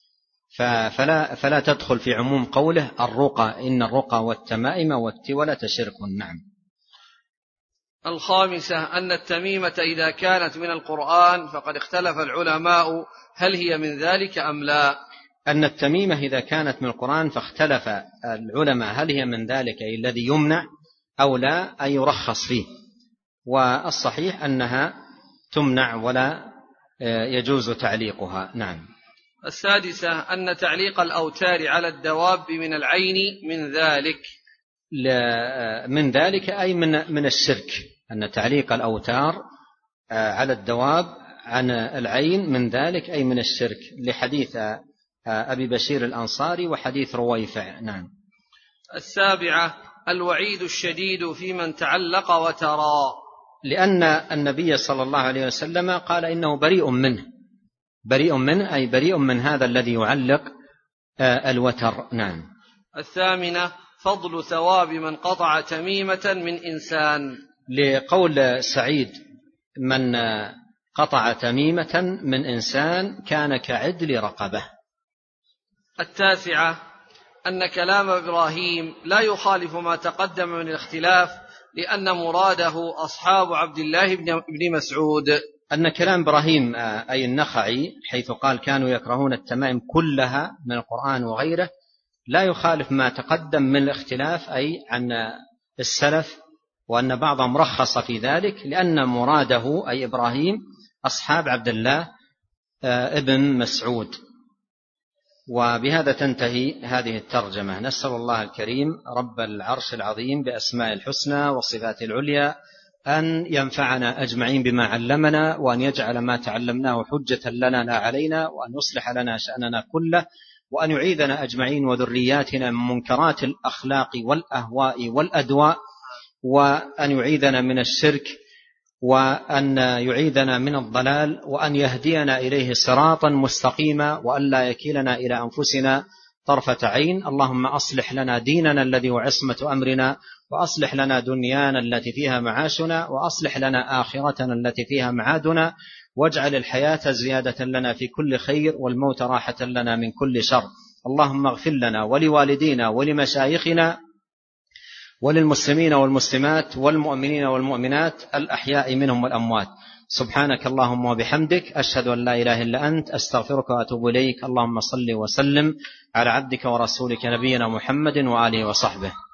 فلا, فلا تدخل في عموم قوله الرقى إن الرقى والتمائم والتولة شرك. نعم. الخامسة أن التميمة إذا كانت من القرآن فقد اختلف العلماء هل هي من ذلك أم لا. أن التميمة إذا كانت من القرآن فاختلف العلماء هل هي من ذلك أي الذي يمنع أو لا، أي يرخص فيه. والصحيح أنها تمنع ولا يجوز تعليقها. نعم. السادسة أن تعليق الأوتار على الدواب من العين من ذلك، من ذلك أي من من الشرك، أن تعليق الأوتار على الدواب عن العين من ذلك أي من الشرك، لحديث أبي بشير الأنصاري وحديث رويفع. نعم. السابعة الوعيد الشديد في من تعلق وترى، لأن النبي صلى الله عليه وسلم قال إنه بريء منه، بريء منه أي بريء من هذا الذي يعلق الوتر. نعم. الثامنة فضل ثواب من قطع تميمة من إنسان، لقول سعيد من قطع تميمة من إنسان كان كعدل رقبة. التاسعة أن كلام إبراهيم لا يخالف ما تقدم من الاختلاف، لأن مراده أصحاب عبد الله بن مسعود. أن كلام إبراهيم أي النخعي حيث قال كانوا يكرهون التمائم كلها من القرآن وغيره لا يخالف ما تقدم من الاختلاف أي عن السلف، وأن بعضهم رخص في ذلك، لأن مراده أي إبراهيم أصحاب عبد الله ابن مسعود. وبهذا تنتهي هذه الترجمة. نسأل الله الكريم رب العرش العظيم بأسماء الحسنى وصفاته العليا أن ينفعنا أجمعين بما علمنا، وأن يجعل ما تعلمناه حجة لنا لا علينا، وأن يصلح لنا شأننا كله، وأن يعيذنا أجمعين وذرياتنا من منكرات الأخلاق والأهواء والأدواء، وأن يعيذنا من الشرك، وأن يعيذنا من الضلال، وأن يهدينا إليه صراطا مستقيما، وأن لا يكلنا إلى أنفسنا طرفة عين. اللهم أصلح لنا ديننا الذي هو عصمة أمرنا، وأصلح لنا دنيانا التي فيها معاشنا، وأصلح لنا آخرتنا التي فيها معادنا، واجعل الحياة زيادة لنا في كل خير، والموت راحة لنا من كل شر. اللهم اغفر لنا ولوالدينا ولمشايخنا وللمسلمين والمسلمات والمؤمنين والمؤمنات الأحياء منهم والأموات. سبحانك اللهم وبحمدك، أشهد أن لا إله إلا أنت، أستغفرك وأتوب إليك. اللهم صل وسلم على عبدك ورسولك نبينا محمد وآله وصحبه.